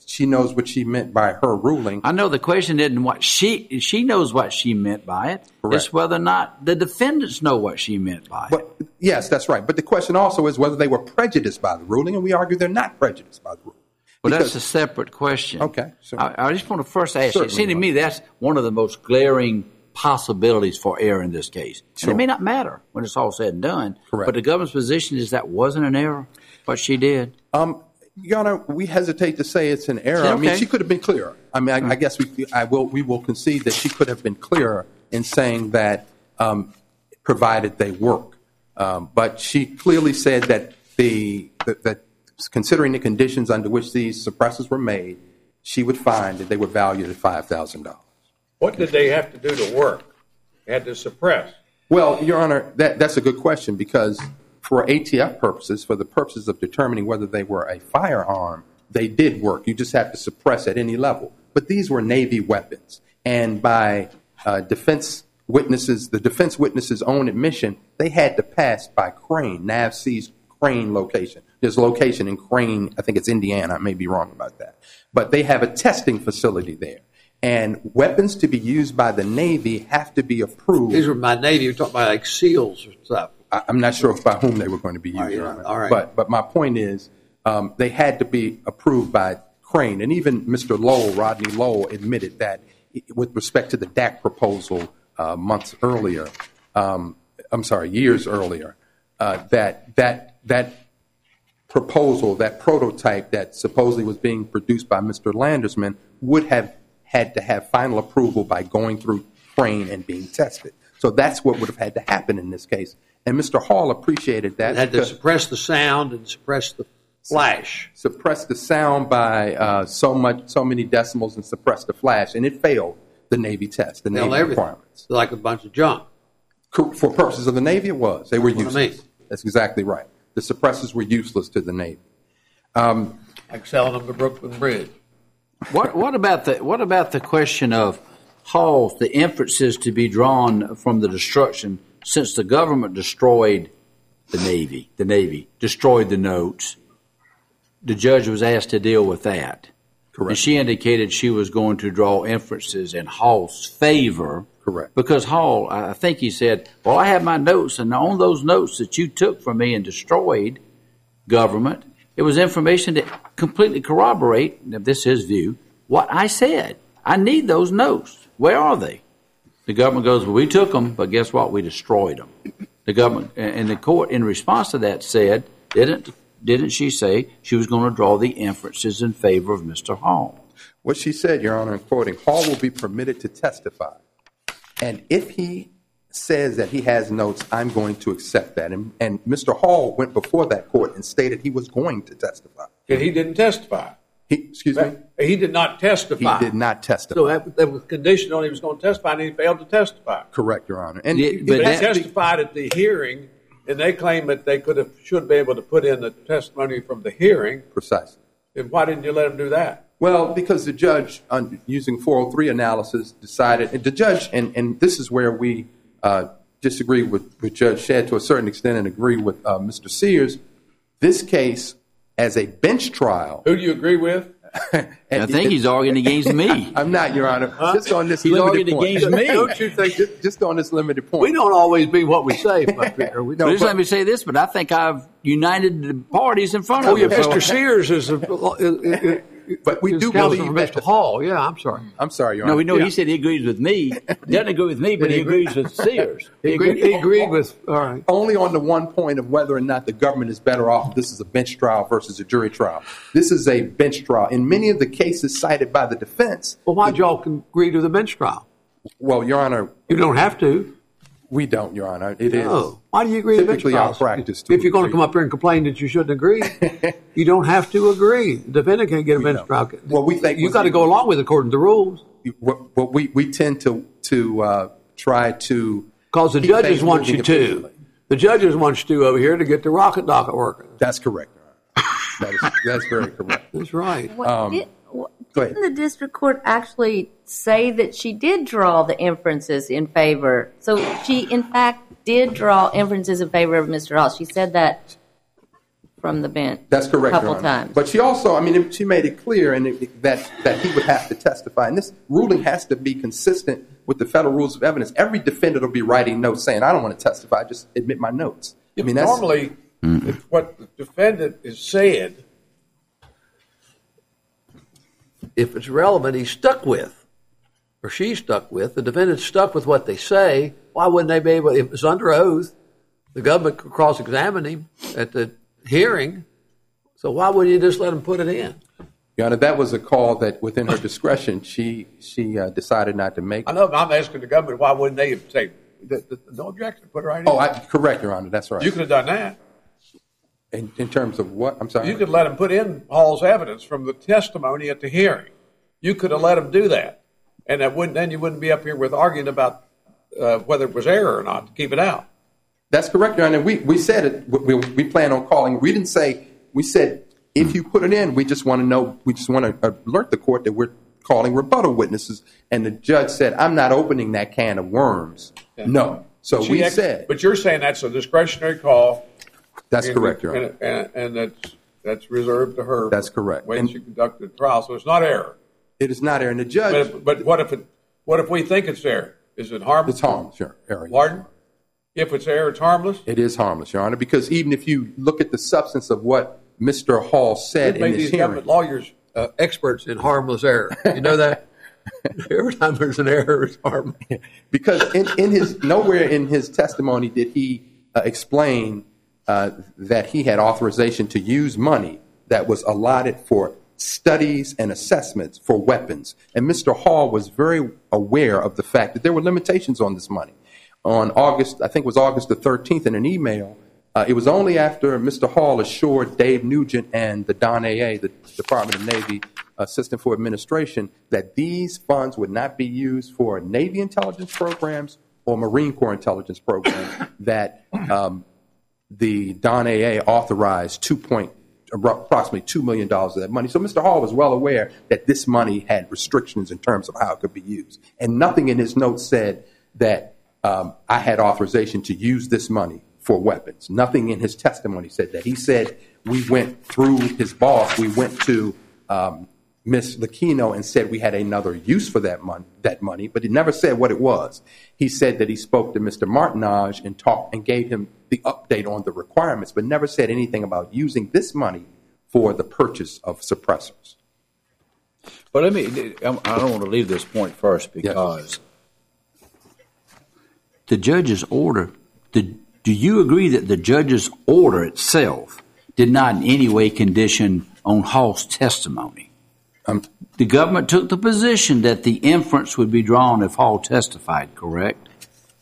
she knows what she meant by her ruling. I know the question isn't what she she knows what she meant by it. Correct. It's whether or not the defendants know what she meant by But, it. yes, that's right. But the question also is whether they were prejudiced by the ruling, and we argue they're not prejudiced by the ruling. Well, Because- that's a separate question. Okay, sure. I, I just want to first ask you. It Certainly, seems to Your me that's one of the most glaring possibilities for error in this case. Sure. And it may not matter when it's all said and done. Correct. But the government's position is that wasn't an error, what she did. Um, Your Honor, we hesitate to say it's an error. Yeah, I mean, okay. she could have been clearer. I mean, I, I guess we, I will, we will concede that she could have been clearer in saying that, um, provided they work. Um, but she clearly said that the that, that considering the conditions under which these suppressors were made, she would find that they were valued at five thousand dollars. What did they have to do to work? They had to suppress. Well, Your Honor, that, that's a good question because for A T F purposes, for the purposes of determining whether they were a firearm, they did work. You just have to suppress at any level. But these were Navy weapons. And by uh, defense witnesses, the defense witnesses' own admission, they had to pass by Crane, N A V C's Crane location. There's a location in Crane, I think it's Indiana, I may be wrong about that. But they have a testing facility there. And weapons to be used by the Navy have to be approved. These were my Navy. You're talking about like SEALs or stuff. I- I'm not sure if by whom they were going to be used. All right, Your Honor. all right. But, but my point is, um, they had to be approved by Crane. And even Mister Lowell, Rodney Lowell, admitted that with respect to the D A C proposal uh, months earlier, um, I'm sorry, years earlier, uh, that that that proposal, that prototype that supposedly was being produced by Mister Landersman would have had to have final approval by going through Crane and being tested. So that's what would have had to happen in this case. And Mister Hall appreciated that. It had to because- suppress the sound and suppress the flash. suppress the sound by uh, so much, so many decimals, and suppress the flash, and it failed the Navy test, the Failed Navy everything. requirements. Like a bunch of junk. Co- For purposes of the Navy, it was. They were That's what I useless. mean. That's exactly right. The suppressors were useless to the Navy. Like selling them to Brooklyn Bridge. What what about the what about the question of Hall, the inferences to be drawn from the destruction since the government destroyed the Navy, the Navy destroyed the notes. The judge was asked to deal with that. Correct. And she indicated she was going to draw inferences in Hall's favor. Correct. Because Hall, I think he said, well, I have my notes, and on those notes that you took from me and destroyed, government, it was information that completely corroborate, now this is his view, what I said. I need those notes. Where are they? The government goes, well, we took them, but guess what? We destroyed them. The government, and the court, in response to that, said, didn't didn't she say she was going to draw the inferences in favor of Mister Hall? What she said, Your Honor, in quoting, Hall will be permitted to testify. And if he says that he has notes, I'm going to accept that. And, and Mister Hall went before that court and stated he was going to testify. And he didn't testify. He, excuse me? He did not He testify. did not testify. So that, that was conditioned on he was going to testify, and he failed to testify. Correct, Your Honor. And Yeah, it- but They that- testified at the hearing, and they claim that they could have should be able to put in the testimony from the hearing. precisely. Then why didn't you let them do that? Well, because the judge, on, using four oh three analysis, decided, and the judge, and, and this is where we uh, disagree with, with Judge Shedd to a certain extent and agree with uh, Mister Sears, this case, as a bench trial. Who do you agree with? I think he's arguing against me. I'm not, Your Honor. Just on this He's limited arguing point. against me. Don't you think, just, just on this limited point. We don't always be what we say, Patrick. We No, don't. Just let me say this, but I think I've united the parties in front Oh, of yeah, us. Mister Sears is a. is- is- But we is do counsel believe for that Mister the- Hall. Yeah, I'm sorry. I'm sorry, Your No, Honor. we know Yeah. he said he agrees with me. Doesn't agree with me, but he agrees with Sears. He agreed, he agreed with. All right. Only on the one point of whether or not the government is better off if this is a bench trial versus a jury trial. This is a bench trial. In many of the cases cited by the defense, Well, why'd y'all agree to the bench trial? well, Your Honor, You don't have to. we don't, Your Honor. It is. No. Why do you agree to bench typically our trials? practice to If you're going to agree. come up here and complain that you shouldn't agree, you don't have to agree. The defendant can't get a bench don't. trial. Well, we think you was- got to go along with it according to the rules. What, what we, we tend to, to uh, try to. Because the keep judges things want moving you to. efficiently. The judges want you to over here to get the rocket docket working. That's correct, Your Honor. That is, that's very correct. That's right. What, did, what, go ahead. didn't the district court actually say that she did draw the inferences in favor? So she, in fact, did draw inferences in favor of Mister Hall. She said that from the bench. That's correct, a couple Your Honor. times. But she also, I mean, she made it clear and it, that, that he would have to testify. And this ruling has to be consistent with the federal rules of evidence. Every defendant will be writing notes saying, I don't want to testify, just admit my notes. I mean, that's, normally, if what the defendant is said, if it's relevant, he's stuck with, or she's stuck with, the defendant's stuck with what they say, why wouldn't they be able, if it's under oath, the government could cross-examine him at the hearing, so why wouldn't you just let him put it in? Your Honor, that was a call that within her discretion, she she uh, decided not to make. I know, but I'm asking the government, why wouldn't they say, the, the, no objection, put it right in? Oh, I, correct, Your Honor, that's right. You could have done that. In, in terms of what? I'm sorry? You could let him put in Hall's evidence from the testimony at the hearing. You could have let him do that. And that wouldn't, then you wouldn't be up here with arguing about uh, whether it was error or not to keep it out. That's correct, Your Honor. We, we said it, we, we plan on calling. We didn't say, we said, if you put it in, we just want to know, we just want to alert the court that we're calling rebuttal witnesses. And the judge said, I'm not opening that can of worms. Yeah. No. So she we ex- said. But you're saying that's a discretionary call. That's and, correct, Your Honor. And, and, and that's, that's reserved to her. That's correct. When and she conducted the trial. So it's not error. It is not error. And the judge. But, if, but what if it, what if we think it's error? Is it harmless? It's harmless, sure. Error. Pardon? If it's error, it's harmless? It is harmless, Your Honor, because even if you look at the substance of what Mister Hall said in these his hearing. government lawyers uh, experts in harmless error. You know that? Every time there's an error, it's harmless. Because in, in his, nowhere in his testimony did he uh, explain uh, that he had authorization to use money that was allotted for studies and assessments for weapons. And Mister Hall was very aware of the fact that there were limitations on this money. On August, I think it was August the thirteenth, in an email, uh, it was only after Mister Hall assured Dave Nugent and the D O N A A, the Department of Navy Assistant for Administration, that these funds would not be used for Navy intelligence programs or Marine Corps intelligence programs, that um, the D O N A A authorized two point, approximately two million dollars of that money. So Mister Hall was well aware that this money had restrictions in terms of how it could be used. And nothing in his notes said that um, I had authorization to use this money for weapons. Nothing in his testimony said that. He said we went through his boss, we went to um, Miz Lucchino and said we had another use for that money, that money, but he never said what it was. He said that he spoke to Mister Martinage and talked and gave him the update on the requirements, but never said anything about using this money for the purchase of suppressors. But let me, I don't want to leave this point first because yes. the judge's order, the, do you agree that the judge's order itself did not in any way condition on Hall's testimony? Um, the government took the position that the inference would be drawn if Hall testified, correct?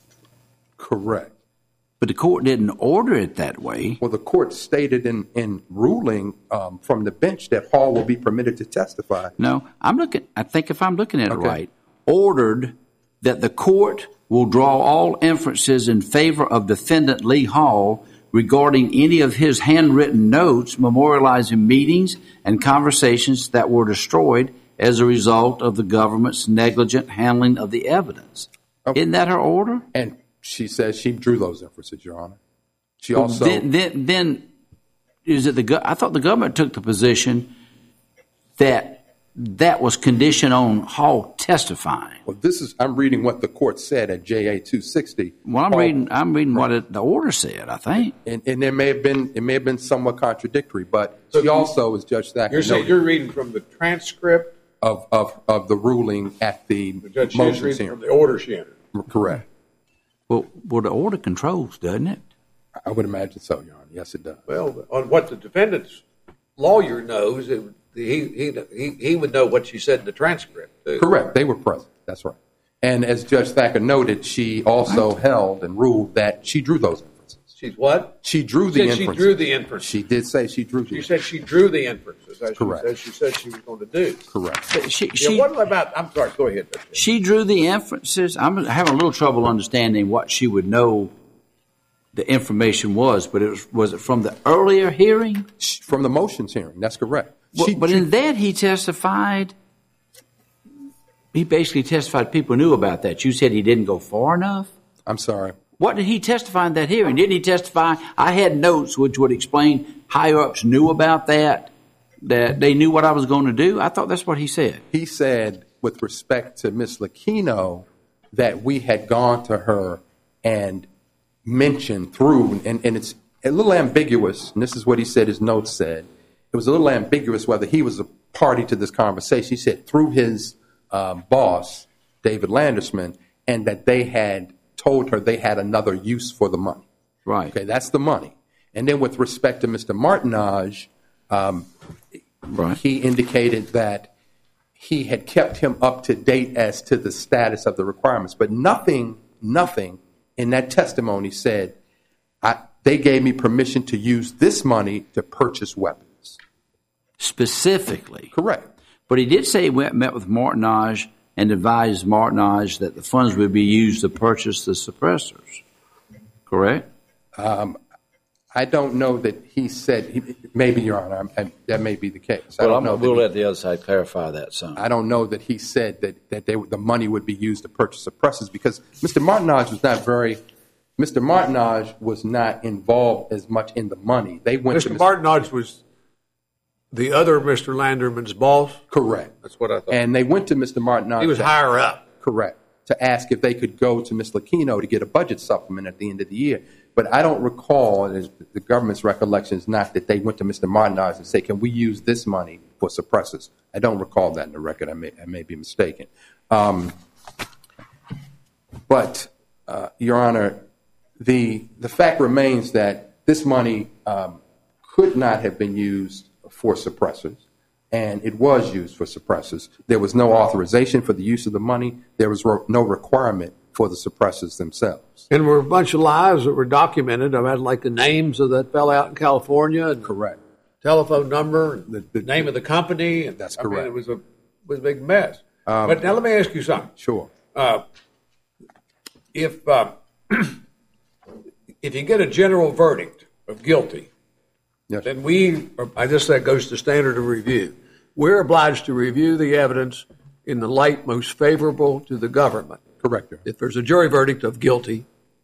Correct. But the court didn't order it that way. Well, the court stated in, in ruling um, from the bench that Hall will be permitted to testify. No, I'm looking, I think if I'm looking at okay. it right, ordered that the court will draw all inferences in favor of defendant Lee Hall regarding any of his handwritten notes memorializing meetings and conversations that were destroyed as a result of the government's negligent handling of the evidence. Okay. Isn't that her order? And she says she drew those inferences, Your Honor. She also then, then, then is it the? I thought the government took the position that that was conditioned on Hall testifying. Well, this is I'm reading what the court said at J A two sixty. Well, I'm Hall, reading. I'm reading right. what it, the order said. I think, and, and there may have been it may have been somewhat contradictory, but so she also, as Judge Thacker, you're saying you're reading from the transcript of of, of the ruling at the, the judge motions hearing from the order she entered. Correct. Well, well, the order controls, doesn't it? I would imagine so, Your Honor. Yes, it does. Well, on what the defendant's lawyer knows, it, he, he he he would know what she said in the transcript. Too. Correct. They were present. That's right. And as Judge Thacker noted, she also right. held and ruled that she drew those inferences. She's what? She drew the inferences. She drew the inferences. She did say she drew the She inferences. said she drew the inferences. As Correct. She, as she said she was going to do. Correct. But she, yeah, she, what about, I'm sorry, go ahead. She drew the inferences. I'm having a little trouble understanding what she would know the information was, but it was, was it from the earlier hearing? From the motions hearing. That's correct. Well, she, but she, in that he testified, he basically testified people knew about that. You said he didn't go far enough? I'm sorry. What did he testify in that hearing? Didn't he testify, I had notes which would explain higher ups knew about that, that they knew what I was going to do? I thought that's what he said. He said, with respect to Miz Lucchino, that we had gone to her and mentioned through, and, and it's a little ambiguous, and this is what he said his notes said. It was a little ambiguous whether he was a party to this conversation. He said through his um, boss, David Landersman, and that they had told her they had another use for the money. Right. Okay, that's the money. And then with respect to Mister Martinage, um, right. he indicated that he had kept him up to date as to the status of the requirements. But nothing, nothing in that testimony said, I, they gave me permission to use this money to purchase weapons. Specifically. Correct. But he did say he went met with Martinage and advised Martinage that the funds would be used to purchase the suppressors. Correct? Um, I don't know that he said, he, maybe, Your Honor, I, I, that may be the case. I Well, don't I'm, know we'll that he, let the other side clarify that some. I don't know that he said that, that they, the money would be used to purchase suppressors because Mister Martinage was not very, Mister Martinage was not involved as much in the money. They went Mister to Martinage was the other Mister Landerman's boss? Correct. That's what I thought. And they went to Mister Martinage. He was higher up. Correct. To ask if they could go to Miz Lucchino to get a budget supplement at the end of the year. But I don't recall, and the government's recollection is not that they went to Mister Martinage and say, can we use this money for suppressors? I don't recall that in the record. I may, I may be mistaken. Um, but, uh, Your Honor, the, the fact remains that this money um, could not have been used for suppressors, and it was used for suppressors. There was no authorization for the use of the money. There was ro- no requirement for the suppressors themselves. And there were a bunch of lies that were documented about like the names of that fellow out in California. And Correct. telephone number, and The- the- name of the company. And, That's I mean, correct. it was a was a big mess. Um, but now let me ask you something. Sure. Uh, if uh, if you get a general verdict of guilty, Yes. then we, I guess that goes to standard of review. We're obliged to review the evidence in the light most favorable to the government. Correct, Your Honor. If there's a jury verdict of guilty,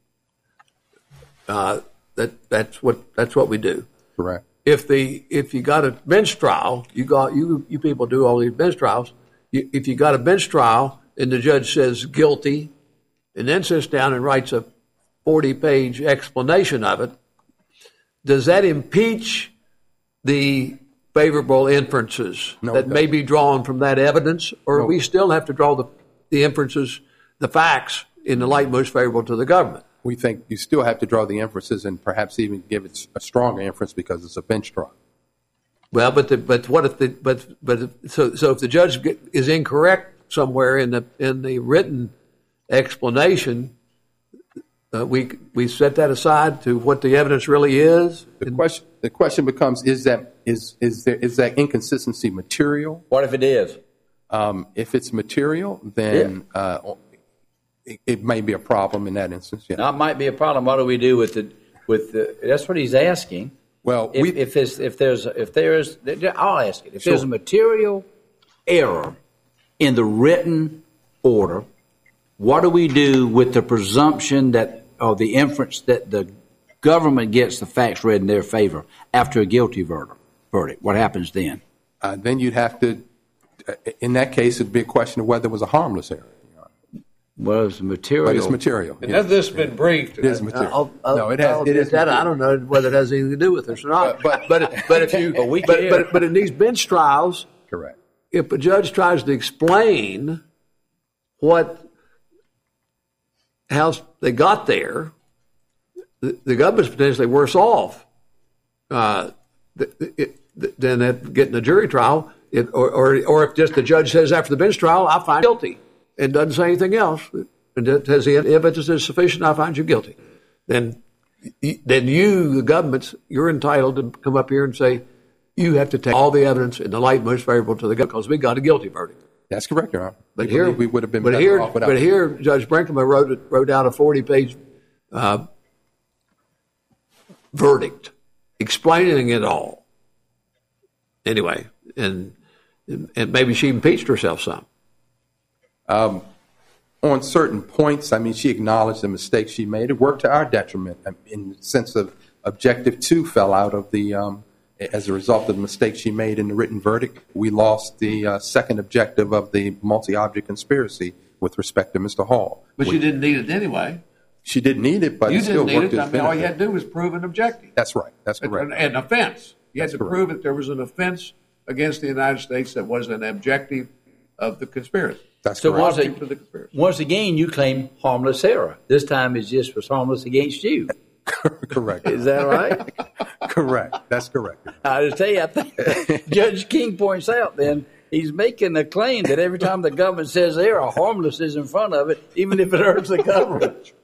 uh, that that's what that's what we do. Correct. If the if you got a bench trial, you got you you people do all these bench trials. You, if you got a bench trial and the judge says guilty, and then sits down and writes a forty-page explanation of it, does that impeach the favorable inferences No, that it may be drawn from that evidence, or No. we still have to draw the the inferences, the facts, in the light most favorable to the government? We think you still have to draw the inferences and perhaps even give it a stronger inference because it's a bench trial. Well, but the, but what if the but but if, so so if the judge get, is incorrect somewhere in the in the written explanation, uh, we we set that aside to what the evidence really is. The question the question becomes: Is that is is there is that inconsistency material? What if it is? Um, if it's material, then uh, it, it may be a problem in that instance. Yeah. Now, it might be a problem. What do we do with the with the? That's what he's asking. Well, If, we, if, it's, if there's if there is, I'll ask it. If there's a Sure. material error in the written order, what do we do with the presumption that, or the inference that the government gets the facts read in their favor after a guilty verdict? Verdict. What happens then? uh, then you'd have to. Uh, in that case, it'd be a question of whether it was a harmless error. Well, it's material. But it's material. And yeah. has this been briefed? It is material. I'll- I'll- no, it has. I'll It get is. that. I material. don't know whether it has anything to do with this or not. But- but but if you Well, we but, care. but but in these bench trials, Correct. if a judge tries to explain what how they got there, the, the government's potentially worse off uh, th- it, th- than at getting a jury trial. It, or, or or if just the judge says after the bench trial, I find guilty, and doesn't say anything else, and it says the evidence is sufficient, I find you guilty. Then then you, the government, you're entitled to come up here and say you have to take all the evidence in the light most favorable to the government because we got a guilty verdict. That's correct, Your Honor. But We here believe we would have been but better here, off without. but here, Judge Brinkman wrote wrote out a forty-page uh, verdict explaining it all. Anyway, and and maybe she impeached herself some. Um, on certain points, I mean, she acknowledged the mistakes she made. It worked to our detriment in the sense of objective two fell out of the um, as a result of the mistake she made in the written verdict, we lost the uh, second objective of the multi-object conspiracy with respect to Mister Hall. But we, you didn't need it anyway. She didn't need it, but you it still didn't need worked it. as I mean, all you benefit. had to do was prove an objective. That's right. That's correct. An, an offense. You had That's to correct. prove that there was an offense against the United States that was an objective of the conspiracy. That's So correct. once, Object of the conspiracy. once again, you claim harmless error. This time it just was harmless against you. Correct. Is that right? Correct. That's correct. I just tell you, I think Judge King points out then he's making a claim that every time the government says error, harmless is in front of it, even if it hurts the government.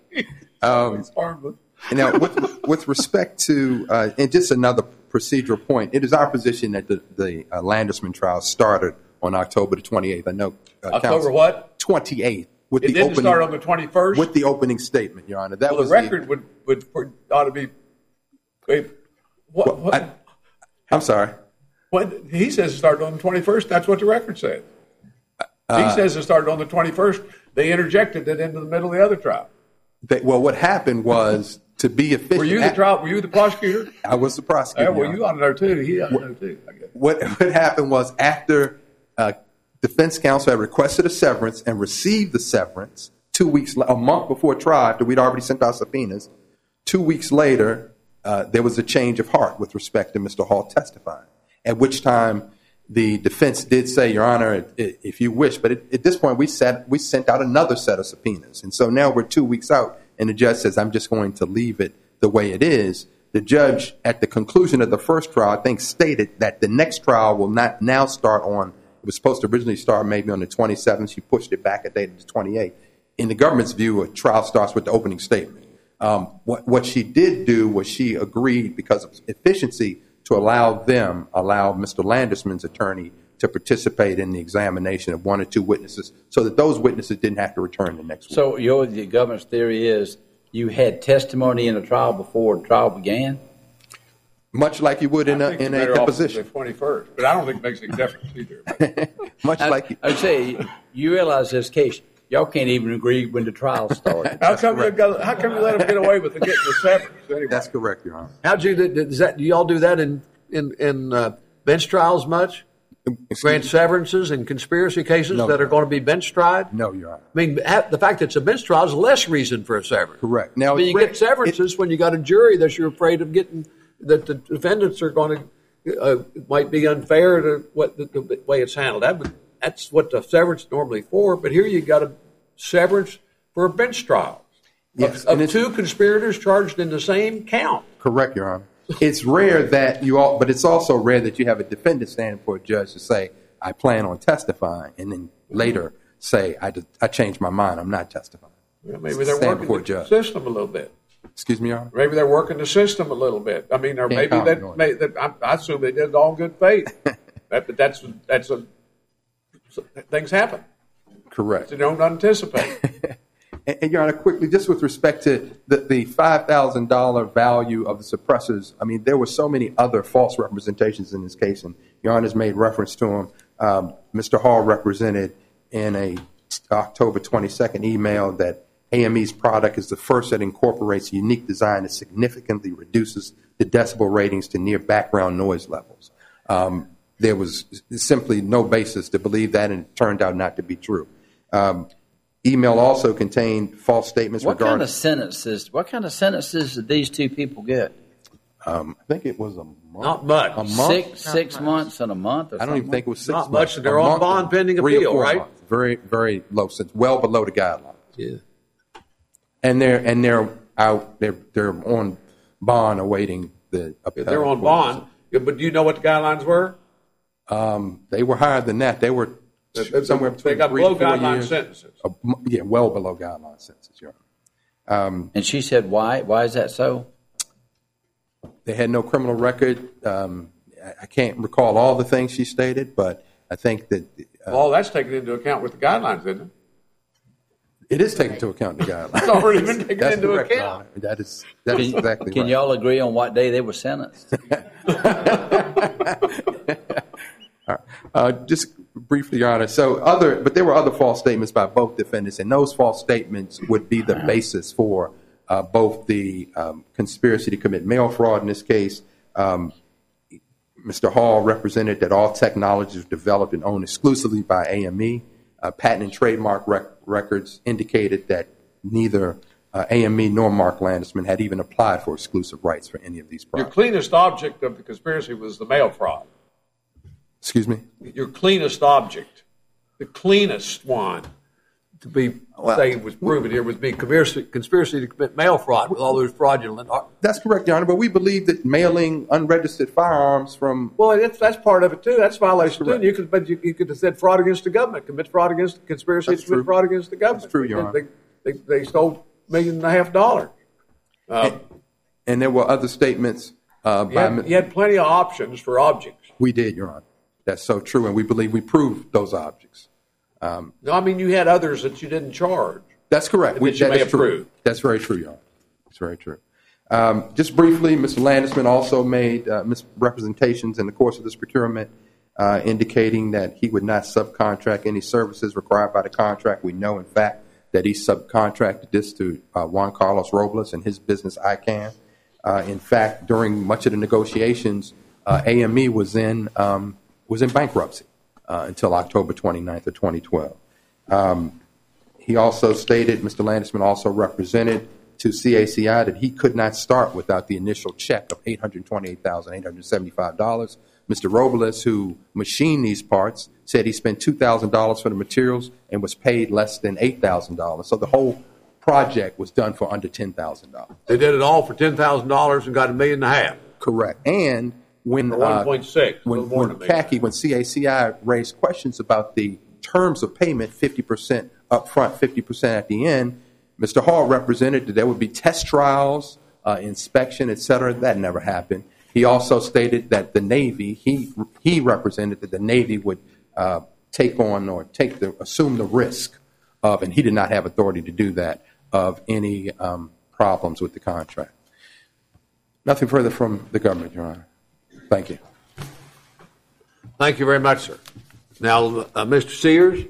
Um, It's harmless. Now, with, with respect to, uh, and just another procedural point, it is our position that the, the uh, Landersman trial started on October the twenty-eighth. I know. Uh, October counsel- what? twenty-eighth. With It the didn't opening, start on the twenty-first? with the opening statement, Your Honor. That Well, was the record would, would, would ought to be. Wait, what? Well, what, I- I'm sorry. what he says it started on the twenty-first. That's what the record said. Uh, he says it started on the twenty-first. They interjected it into the middle of the other trial. They, well, what happened was to be efficient. Were you the at- trial? Were you the prosecutor? I was the prosecutor. Yeah, well, Your you ought to know too. He ought to know too. I guess. what what happened was after uh, defense counsel had requested a severance and received the severance two weeks a month before trial, after we'd already sent out subpoenas, two weeks later uh, there was a change of heart with respect to Mister Hall testifying. At which time the defense did say, Your Honor, if you wish, but at this point we said we sent out another set of subpoenas, and so now we're two weeks out, and the judge says, I'm just going to leave it the way it is. The judge, at the conclusion of the first trial, I think stated that the next trial will not now start on, it was supposed to originally start maybe on the twenty-seventh. She pushed it back a date to the twenty-eighth. In the government's view, a trial starts with the opening statement. Um, what, what she did do was she agreed, because of efficiency, to allow them, allow Mister Landersman's attorney to participate in the examination of one or two witnesses so that those witnesses didn't have to return the next week. So your the government's theory is you had testimony in a trial before the trial began? Much like you would in I a, think in you're a better off with deposition. the twenty-first, but I don't think it makes any difference either. Much I, like you. I say, you realize this case, y'all can't even agree when the trial started. How come you got, how come you let him get away with the getting the severance anyway? That's correct, Your Honor. How'd you, does that, do y'all do that in, in, in uh, bench trials much? Grant severances in conspiracy cases No. that are going to be bench tried? No, Your Honor. I mean, ha- the fact that it's a bench trial is less reason for a severance. Correct. Now, I mean, you it's get re- severances when you got a jury that you're afraid of getting, that the defendants are going to, uh, it might be unfair to what the, the way it's handled. That would, that's what the severance is normally for. But here you got a severance for a bench trial Yes, of, and of it's- two conspirators charged in the same count. Correct, Your Honor. It's rare that you all, but it's also rare that you have a defendant stand for a judge to say, I plan on testifying, and then later say, I, did, I changed my mind, I'm not testifying. Well, maybe they're Stand before a working the judge. system a little bit. Excuse me, Your Honor? Maybe they're working the system a little bit. I mean, or Can't maybe comment that, on it. may, that I, I assume they did it all in good faith. that, but that's that's a things happen. Correct. You don't anticipate. And, and, Your Honor, quickly, just with respect to the, the five thousand dollars value of the suppressors, I mean, there were so many other false representations in this case, and Your Honor's made reference to them. Um, Mister Hall represented in a October twenty-second email that A M E's product is the first that incorporates a unique design that significantly reduces the decibel ratings to near background noise levels. Um, there was simply no basis to believe that, and it turned out not to be true. Um, email also contained false statements What regarding. kind of sentences? What kind of sentences did these two people get? Um, I think it was a month. Not much. A month. Six six months and a month. Or I don't even something? think it was six Not months. much, and they're A on month bond and pending three or appeal, four right? months. Very, very low, since well below the guidelines. Yeah. And they're and they're out. They're they're on bond awaiting the. If they're on bond. Yeah, but do you know what the guidelines were? Um, they were higher than that. They were They- they- somewhere they between got three to below four guideline years. sentences. Uh, m- yeah, well below guideline sentences. Your Honor. Um, And she said, why? Why is that so? They had no criminal record. Um, I, I can't recall all the things she stated, but I think that uh, All that's taken into account with the guidelines, isn't it? it is taken into account in the guidelines. It's already been taken That's into correct, Your account. Honor. That is that is Can, exactly can right. y'all agree on what day they were sentenced? Uh, just briefly, Your Honor. So other, but there were other false statements by both defendants, and those false statements would be the basis for uh, both the um, conspiracy to commit mail fraud in this case. Um, Mister Hall represented that all technologies were developed and owned exclusively by A M E. Uh, patent and trademark rec- records indicated that neither uh, A M E nor Mark Landisman had even applied for exclusive rights for any of these Your products. cleanest object of the conspiracy was the mail fraud. Excuse me? Your cleanest object, the cleanest one to be Well, say was proven here was being conspiracy, conspiracy to commit mail fraud with all those fraudulent. That's correct, Your Honor, but we believe that mailing unregistered firearms from Well, that's that's part of it too. That's violation too. Correct. You could, but you, you could have said fraud against the government, commit fraud against conspiracy That's to commit true. fraud against the government. That's true, Your Honor. They, they, they stole a million and a half dollars. Uh, and there were other statements uh, you, by had, you had plenty of options for objects. we did, Your Honor. That's so true, and we believe we proved those objects. No, I mean you had others that you didn't charge. That's correct. That you that may is have true. proved. That's very true, Your Honor. That's very true. Um, just briefly, Mister Landisman also made uh, misrepresentations in the course of this procurement, uh, indicating that he would not subcontract any services required by the contract. We know, in fact, that he subcontracted this to uh, Juan Carlos Robles and his business I CANN. Uh, in fact, during much of the negotiations, uh, A M E was in um, was in bankruptcy uh, until October twenty-ninth of twenty twelve. Um, He also stated, Mister Landisman also represented to C A C I that he could not start without the initial check of eight hundred twenty-eight thousand eight hundred seventy-five dollars. Mister Robles, who machined these parts, said he spent two thousand dollars for the materials and was paid less than eight thousand dollars. So the whole project was done for under ten thousand dollars. They did it all for ten thousand dollars and got a million and a half. Correct. And when For one point six, uh, a little when, more when than a million. C A C I, when C A C I raised questions about the terms of payment, fifty percent up front, fifty percent at the end, Mister Hall represented that there would be test trials, uh, inspection, et cetera. That never happened. He also stated that the Navy, he he represented that the Navy would uh, take on or take the assume the risk of, and he did not have authority to do that, of any um, problems with the contract. Nothing further from the government, Your Honor. Thank you. Thank you very much, sir. Now, uh, Mister Sears,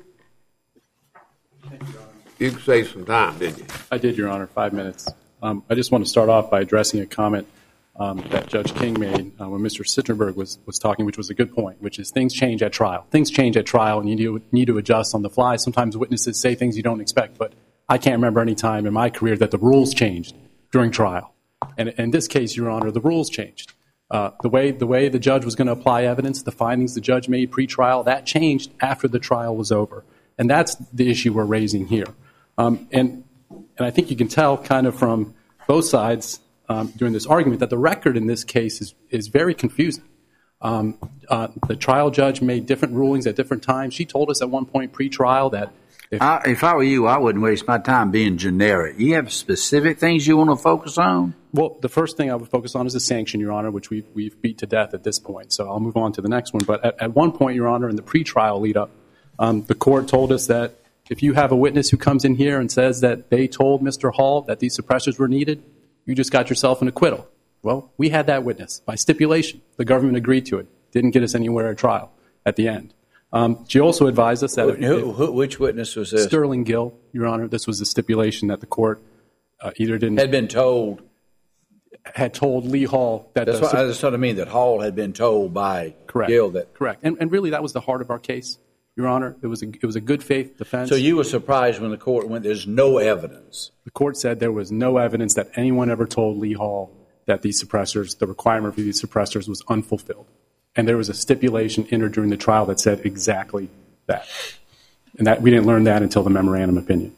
you could save some time, didn't you? I did, Your Honor, five minutes. Um, I just want to start off by addressing a comment um, that Judge King made uh, when Mister Sittenberg was, was talking, which was a good point, which is things change at trial. Things change at trial, and you need to, need to adjust on the fly. Sometimes witnesses say things you don't expect, but I can't remember any time in my career that the rules changed during trial. And in this case, Your Honor, the rules changed. Uh, the way the way the judge was going to apply evidence, the findings the judge made pre-trial, that changed after the trial was over. And that's the issue we're raising here. Um, and and I think you can tell kind of from both sides um, during this argument that the record in this case is, is very confusing. Um, uh, the trial judge made different rulings at different times. She told us at one point pre-trial that if, I, if I were you, I wouldn't waste my time being generic. You have specific things you want to focus on? well, the first thing I would focus on is the sanction, Your Honor, which we've, we've beat to death at this point. So I'll move on to the next one. But at, at one point, Your Honor, in the pre-trial lead-up, um, the court told us that if you have a witness who comes in here and says that they told Mister Hall that these suppressors were needed, you just got yourself an acquittal. Well, we had that witness by stipulation. The government agreed to it. Didn't get us anywhere at trial at the end. Um, she also advised us that if, Who, who, which witness was this? Sterling Gill, Your Honor, this was a stipulation that the court uh, either didn't Had been told. had told Lee Hall that That's the, what, that's what I mean, that Hall had been told by correct, Gill that. correct, and, and really that was the heart of our case, Your Honor. It was a it was a good faith defense. So you were surprised when the court went, there's no evidence. The court said there was no evidence that anyone ever told Lee Hall that these suppressors, the requirement for these suppressors was unfulfilled. And there was a stipulation entered during the trial that said exactly that. And that we didn't learn that until the memorandum opinion.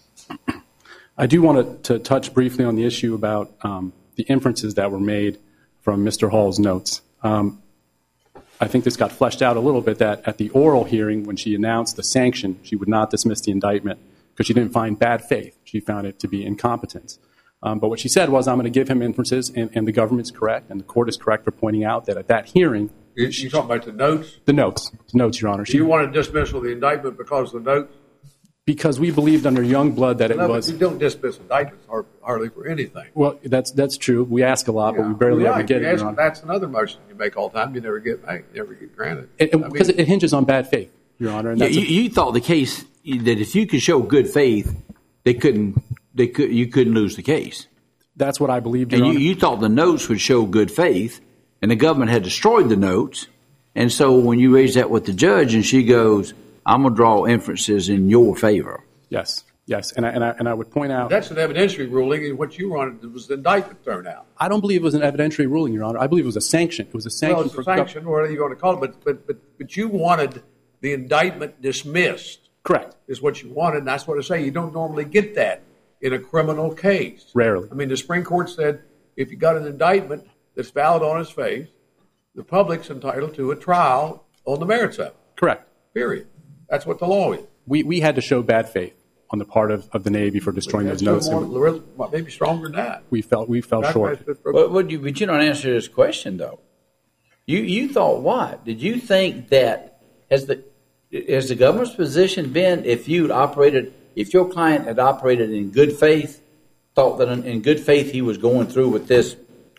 I do want to, to touch briefly on the issue about um, the inferences that were made from Mister Hall's notes. Um, I think this got fleshed out a little bit that at the oral hearing, when she announced the sanction, she would not dismiss the indictment because she didn't find bad faith. She found it to be incompetence. Um, but what she said was, I'm going to give him inferences, and, and the government's correct, and the court is correct for pointing out that at that hearing, You, you talking about the notes? the notes, the notes, Your Honor. Do She, you want to dismissal the indictment because of the notes? because we believed under Youngblood that it No, but was. you don't dismiss indictments hard- hardly for anything. Well, that's that's true. We ask a lot, but we barely Right. ever get You it, ask- Your Honor. That's another motion you make all the time. You never get made, never get granted. It- I mean, because it, it hinges on bad faith, Your Honor. And Yeah, that's a- you, you thought the case, that if you could show good faith, they couldn't, they could, you couldn't lose the case. that's what I believed, Your And you, Honor. you thought the notes would show good faith, and the government had destroyed the notes. And so when you raise that with the judge and she goes, I'm going to draw inferences in your favor. Yes, yes. And I, and I, and I would point out. That's an evidentiary ruling, and what you wanted was the indictment thrown out. I don't believe it was an evidentiary ruling, Your Honor. I believe it was a sanction. It was a sanction. Well, it's for a sanction, whatever you're going to call it, but, but, but, but you wanted the indictment dismissed. Correct. Is what you wanted, and that's what I say. You don't normally get that in a criminal case. Rarely. I mean, the Supreme Court said if you got an indictment that's valid on its face, the public's entitled to a trial on the merits of it. Correct. Period. That's what the law is. We we had to show bad faith on the part of, of the Navy for destroying those notes. More, maybe stronger than that. We felt we fell short. But, but, you, but you don't answer this question, though. You you thought what? Did you think that has the has the government's position been if you'd operated, if your client had operated in good faith, thought that in, in good faith he was going through with this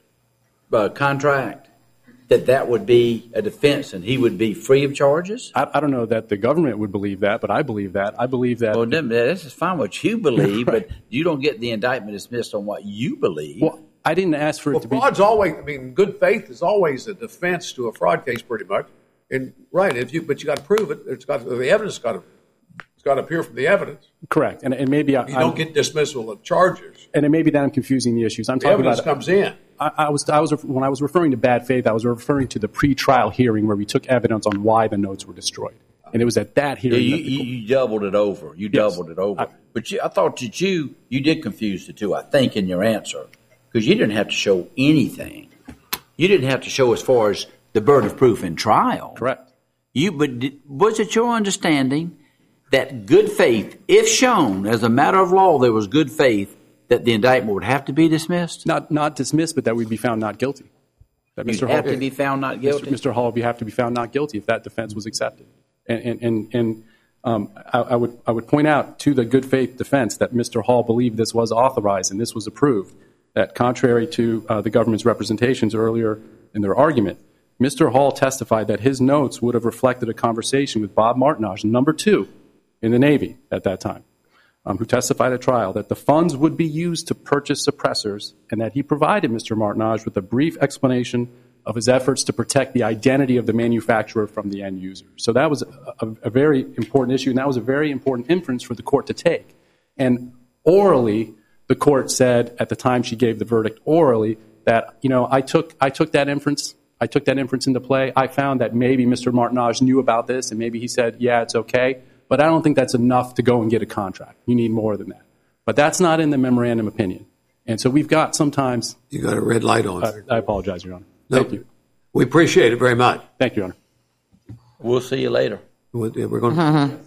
uh, contract, that that would be a defense and he would be free of charges? I, I don't know that the government would believe that, but I believe that. I believe that. Well, this is fine what you believe, right. But you don't get the indictment dismissed on what you believe. Well, I didn't ask for well, it to be. Fraud's always, I mean, good faith is always a defense to a fraud case, pretty much. And right, if you, but you got to prove it. It's got the evidence got to, it's got to appear from the evidence. Correct, and and maybe I, you don't I'm, get dismissal of charges. And it may be that I'm confusing the issues. I'm the talking evidence about comes in. I, I was I was when I was referring to bad faith, I was referring to the pre-trial hearing where we took evidence on why the notes were destroyed, and it was at that hearing. Yeah, you, that the, you, you doubled it over. You yes. doubled it over. I, but you, I thought that you you did confuse the two. I think in your answer, because you didn't have to show anything. You didn't have to show as far as the burden of proof in trial. Correct. You, but did, was it your understanding that good faith, if shown as a matter of law, there was good faith, that the indictment would have to be dismissed? Not not dismissed, but that we'd be found not guilty. That You'd Mister have Hall, to be found not guilty? Mister Hall would have to be found not guilty if that defense was accepted. And and and, and um, I, I would I would point out to the good faith defense that Mister Hall believed this was authorized and this was approved. That contrary to uh, the government's representations earlier in their argument, Mister Hall testified that his notes would have reflected a conversation with Bob Martinage, number two in the Navy at that time, um, who testified at trial that the funds would be used to purchase suppressors and that he provided Mister Martinage with a brief explanation of his efforts to protect the identity of the manufacturer from the end user. So that was a, a, a very important issue, and that was a very important inference for the court to take. And orally, the court said at the time she gave the verdict orally that, you know, I took I took that inference I took that inference into play. I found that maybe Mister Martinage knew about this, and maybe he said, yeah, it's okay. But I don't think that's enough to go and get a contract. You need more than that. But that's not in the memorandum opinion. And so we've got sometimes... You got a red light on. Uh, I apologize, Your Honor. No, Thank you. We appreciate it very much. Thank you, Your Honor. We'll see you later. We're going to...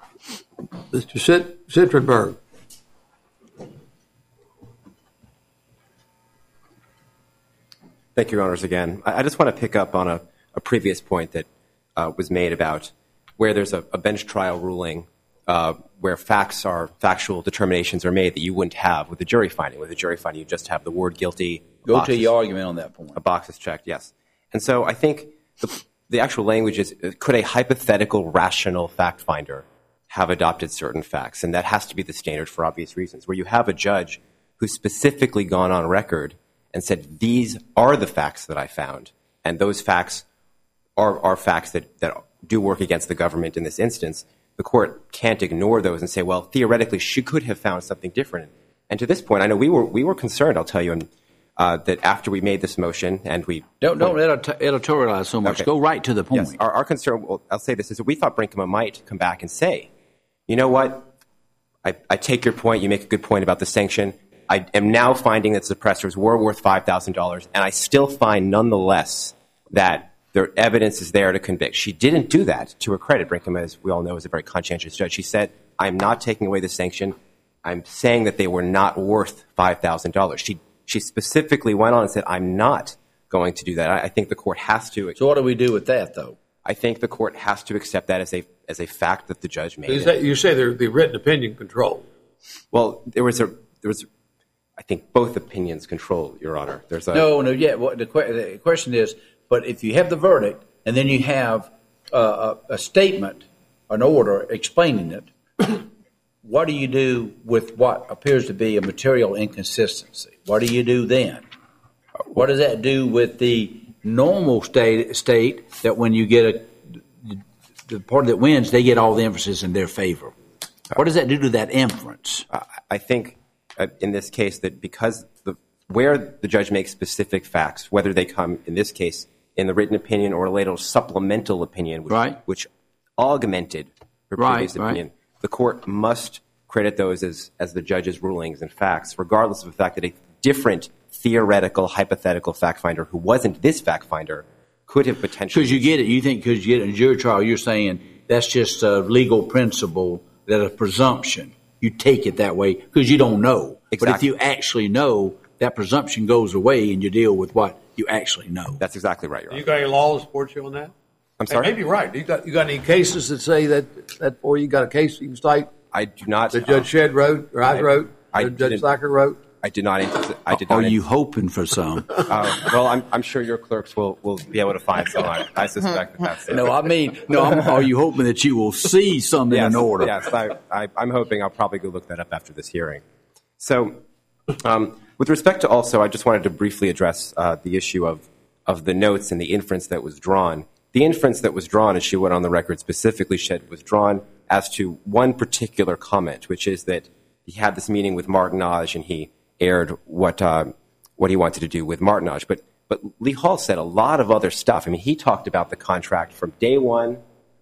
Mister Sit- Citrenberg. Thank you, Your Honors, again. I, I just want to pick up on a, a previous point that uh, was made about where there's a, a bench trial ruling uh, where facts are, factual determinations are made that you wouldn't have with a jury finding. With a jury finding, you just have the word guilty. Go to your argument on that point. A box is checked, yes. And so I think the, the actual language is, could a hypothetical rational fact finder have adopted certain facts? And that has to be the standard for obvious reasons, where you have a judge who's specifically gone on record and said, these are the facts that I found, and those facts are, are facts that, that do work against the government in this instance. The court can't ignore those and say, well, theoretically, she could have found something different. And to this point, I know we were we were concerned, I'll tell you, uh, that after we made this motion and we... Don't, don't edit- editorialize so much. Okay. Go right to the point. Yes, our, our concern, well, I'll say this, is that we thought Brinkema might come back and say, you know what, I, I take your point, you make a good point about the sanction. I am now finding that suppressors were worth five thousand dollars, and I still find nonetheless that their evidence is there to convict. She didn't do that. To her credit, Brinkema, as we all know, is a very conscientious judge. She said, I'm not taking away the sanction. I'm saying that they were not worth five thousand dollars. She she specifically went on and said, I'm not going to do that. I, I think the court has to. So what do we do with that, though? I think the court has to accept that as a as a fact that the judge made. Is that, you say the, the written opinion control? Well, there was a there was. I think both opinions control, Your Honor. There's a no, no, yeah. Well, the, que- the question is, but if you have the verdict and then you have uh, a, a statement, an order explaining it, what do you do with what appears to be a material inconsistency? What do you do then? What does that do with the normal state state that when you get a the party that wins, they get all the inferences in their favor. What does that do to that inference? Uh, I think uh, in this case that because the where the judge makes specific facts, whether they come in this case in the written opinion or a later supplemental opinion, which, right. which augmented her right, previous opinion, right. the court must credit those as, as the judge's rulings and facts, regardless of the fact that a different theoretical, hypothetical fact finder who wasn't this fact finder could have potentially. Because you get it. You think because you get it in a jury trial, you're saying that's just a legal principle, that a presumption. You take it that way because you don't know. Exactly. But if you actually know, that presumption goes away and you deal with what you actually know. That's exactly right, Your Honor. You got any law that supports you on that? I'm sorry? Hey, maybe you're right. You got you got any cases that say that that or you got a case you can cite I do not. that Judge Shedd wrote or I, I- wrote I or Judge didn't- Thacker wrote? I did not. antici- I did Are not. you hoping for some? Uh, well, I'm, I'm sure your clerks will, will be able to find some. I, I suspect that that's it. No, I mean, no. I'm, are you hoping that you will see something yes, in order? Yes, I, I, I'm hoping I'll probably go look that up after this hearing. So, um, with respect to also, I just wanted to briefly address uh, the issue of, of the notes and the inference that was drawn. The inference that was drawn, as she went on the record specifically, Shedd, was drawn as to one particular comment, which is that he had this meeting with Martinage and he aired what uh, what he wanted to do with Martinage. But but Lee Hall said a lot of other stuff. I mean, he talked about the contract from day one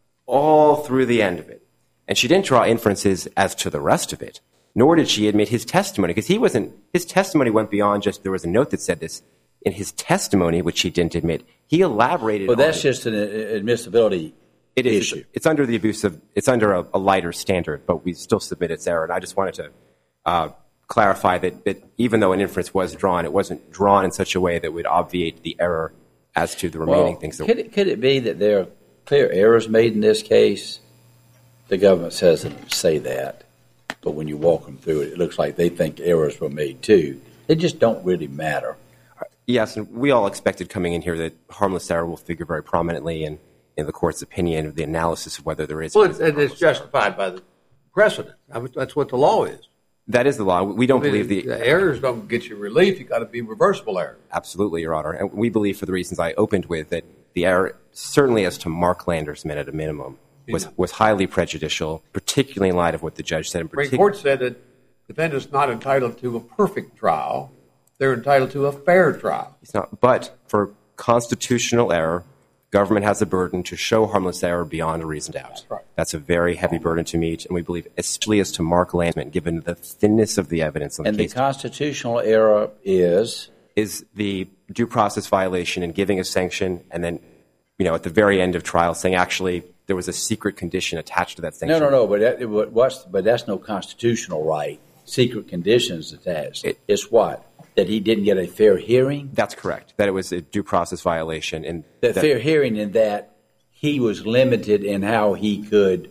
all through the end of it. And she didn't draw inferences as to the rest of it, nor did she admit his testimony, because he wasn't, his testimony went beyond just, there was a note that said this. In his testimony, which he didn't admit, he elaborated Well, on that's it. just an admissibility It is. issue. It's under the abuse of, it's under a, a lighter standard, but we still submit its error. And I just wanted to uh, clarify that, that even though an inference was drawn, it wasn't drawn in such a way that would obviate the error as to the remaining Well, things. That could it, could it be that there are clear errors made in this case? The government says not say that, but when you walk them through it, it looks like they think errors were made too. They just don't really matter. Yes, and we all expected coming in here that harmless error will figure very prominently in, in the court's opinion of the analysis of whether there is. Well, it's, and it's justified by the precedent. I mean, that's what the law is. That is the law. We don't I mean, believe the, the errors don't get you relief. You got to be reversible error. Absolutely, Your Honor. And we believe, for the reasons I opened with, that the error, certainly as to Mark Landersman at a minimum, was, was highly prejudicial, particularly in light of what the judge said. In The Supreme particular, Court said that defendant's not entitled to a perfect trial. They're entitled to a fair trial. it's not. But for constitutional error, government has a burden to show harmless error beyond a reasoned doubt. That's right. That's a very heavy burden to meet, and we believe, especially as to Mark Landersman, given the thinness of the evidence on And the the case, constitutional error is is the due process violation in giving a sanction, and then, you know, at the very end of trial, saying actually there was a secret condition attached to that sanction. no, no, no. But that, what's but that's no constitutional right. Secret conditions attached. It- it's what that he didn't get a fair hearing. That's correct. That it was a due process violation, and The that, fair hearing in that he was limited in how he could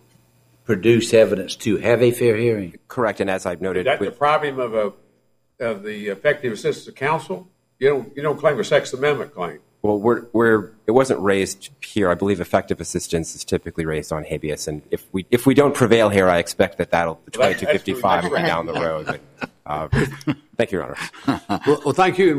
produce evidence to have a fair hearing. correct. And as I've Is noted, that the with, problem of a of the effective assistance of counsel? You don't you don't claim a Sixth Amendment claim. well, we're, we're it wasn't raised here. I believe effective assistance is typically raised on habeas, and if we if we don't prevail here, I expect that that'll the Well, that's- twenty-two fifty-five will be that's down the road. But, uh, thank you, Your Honor. Well, well thank you.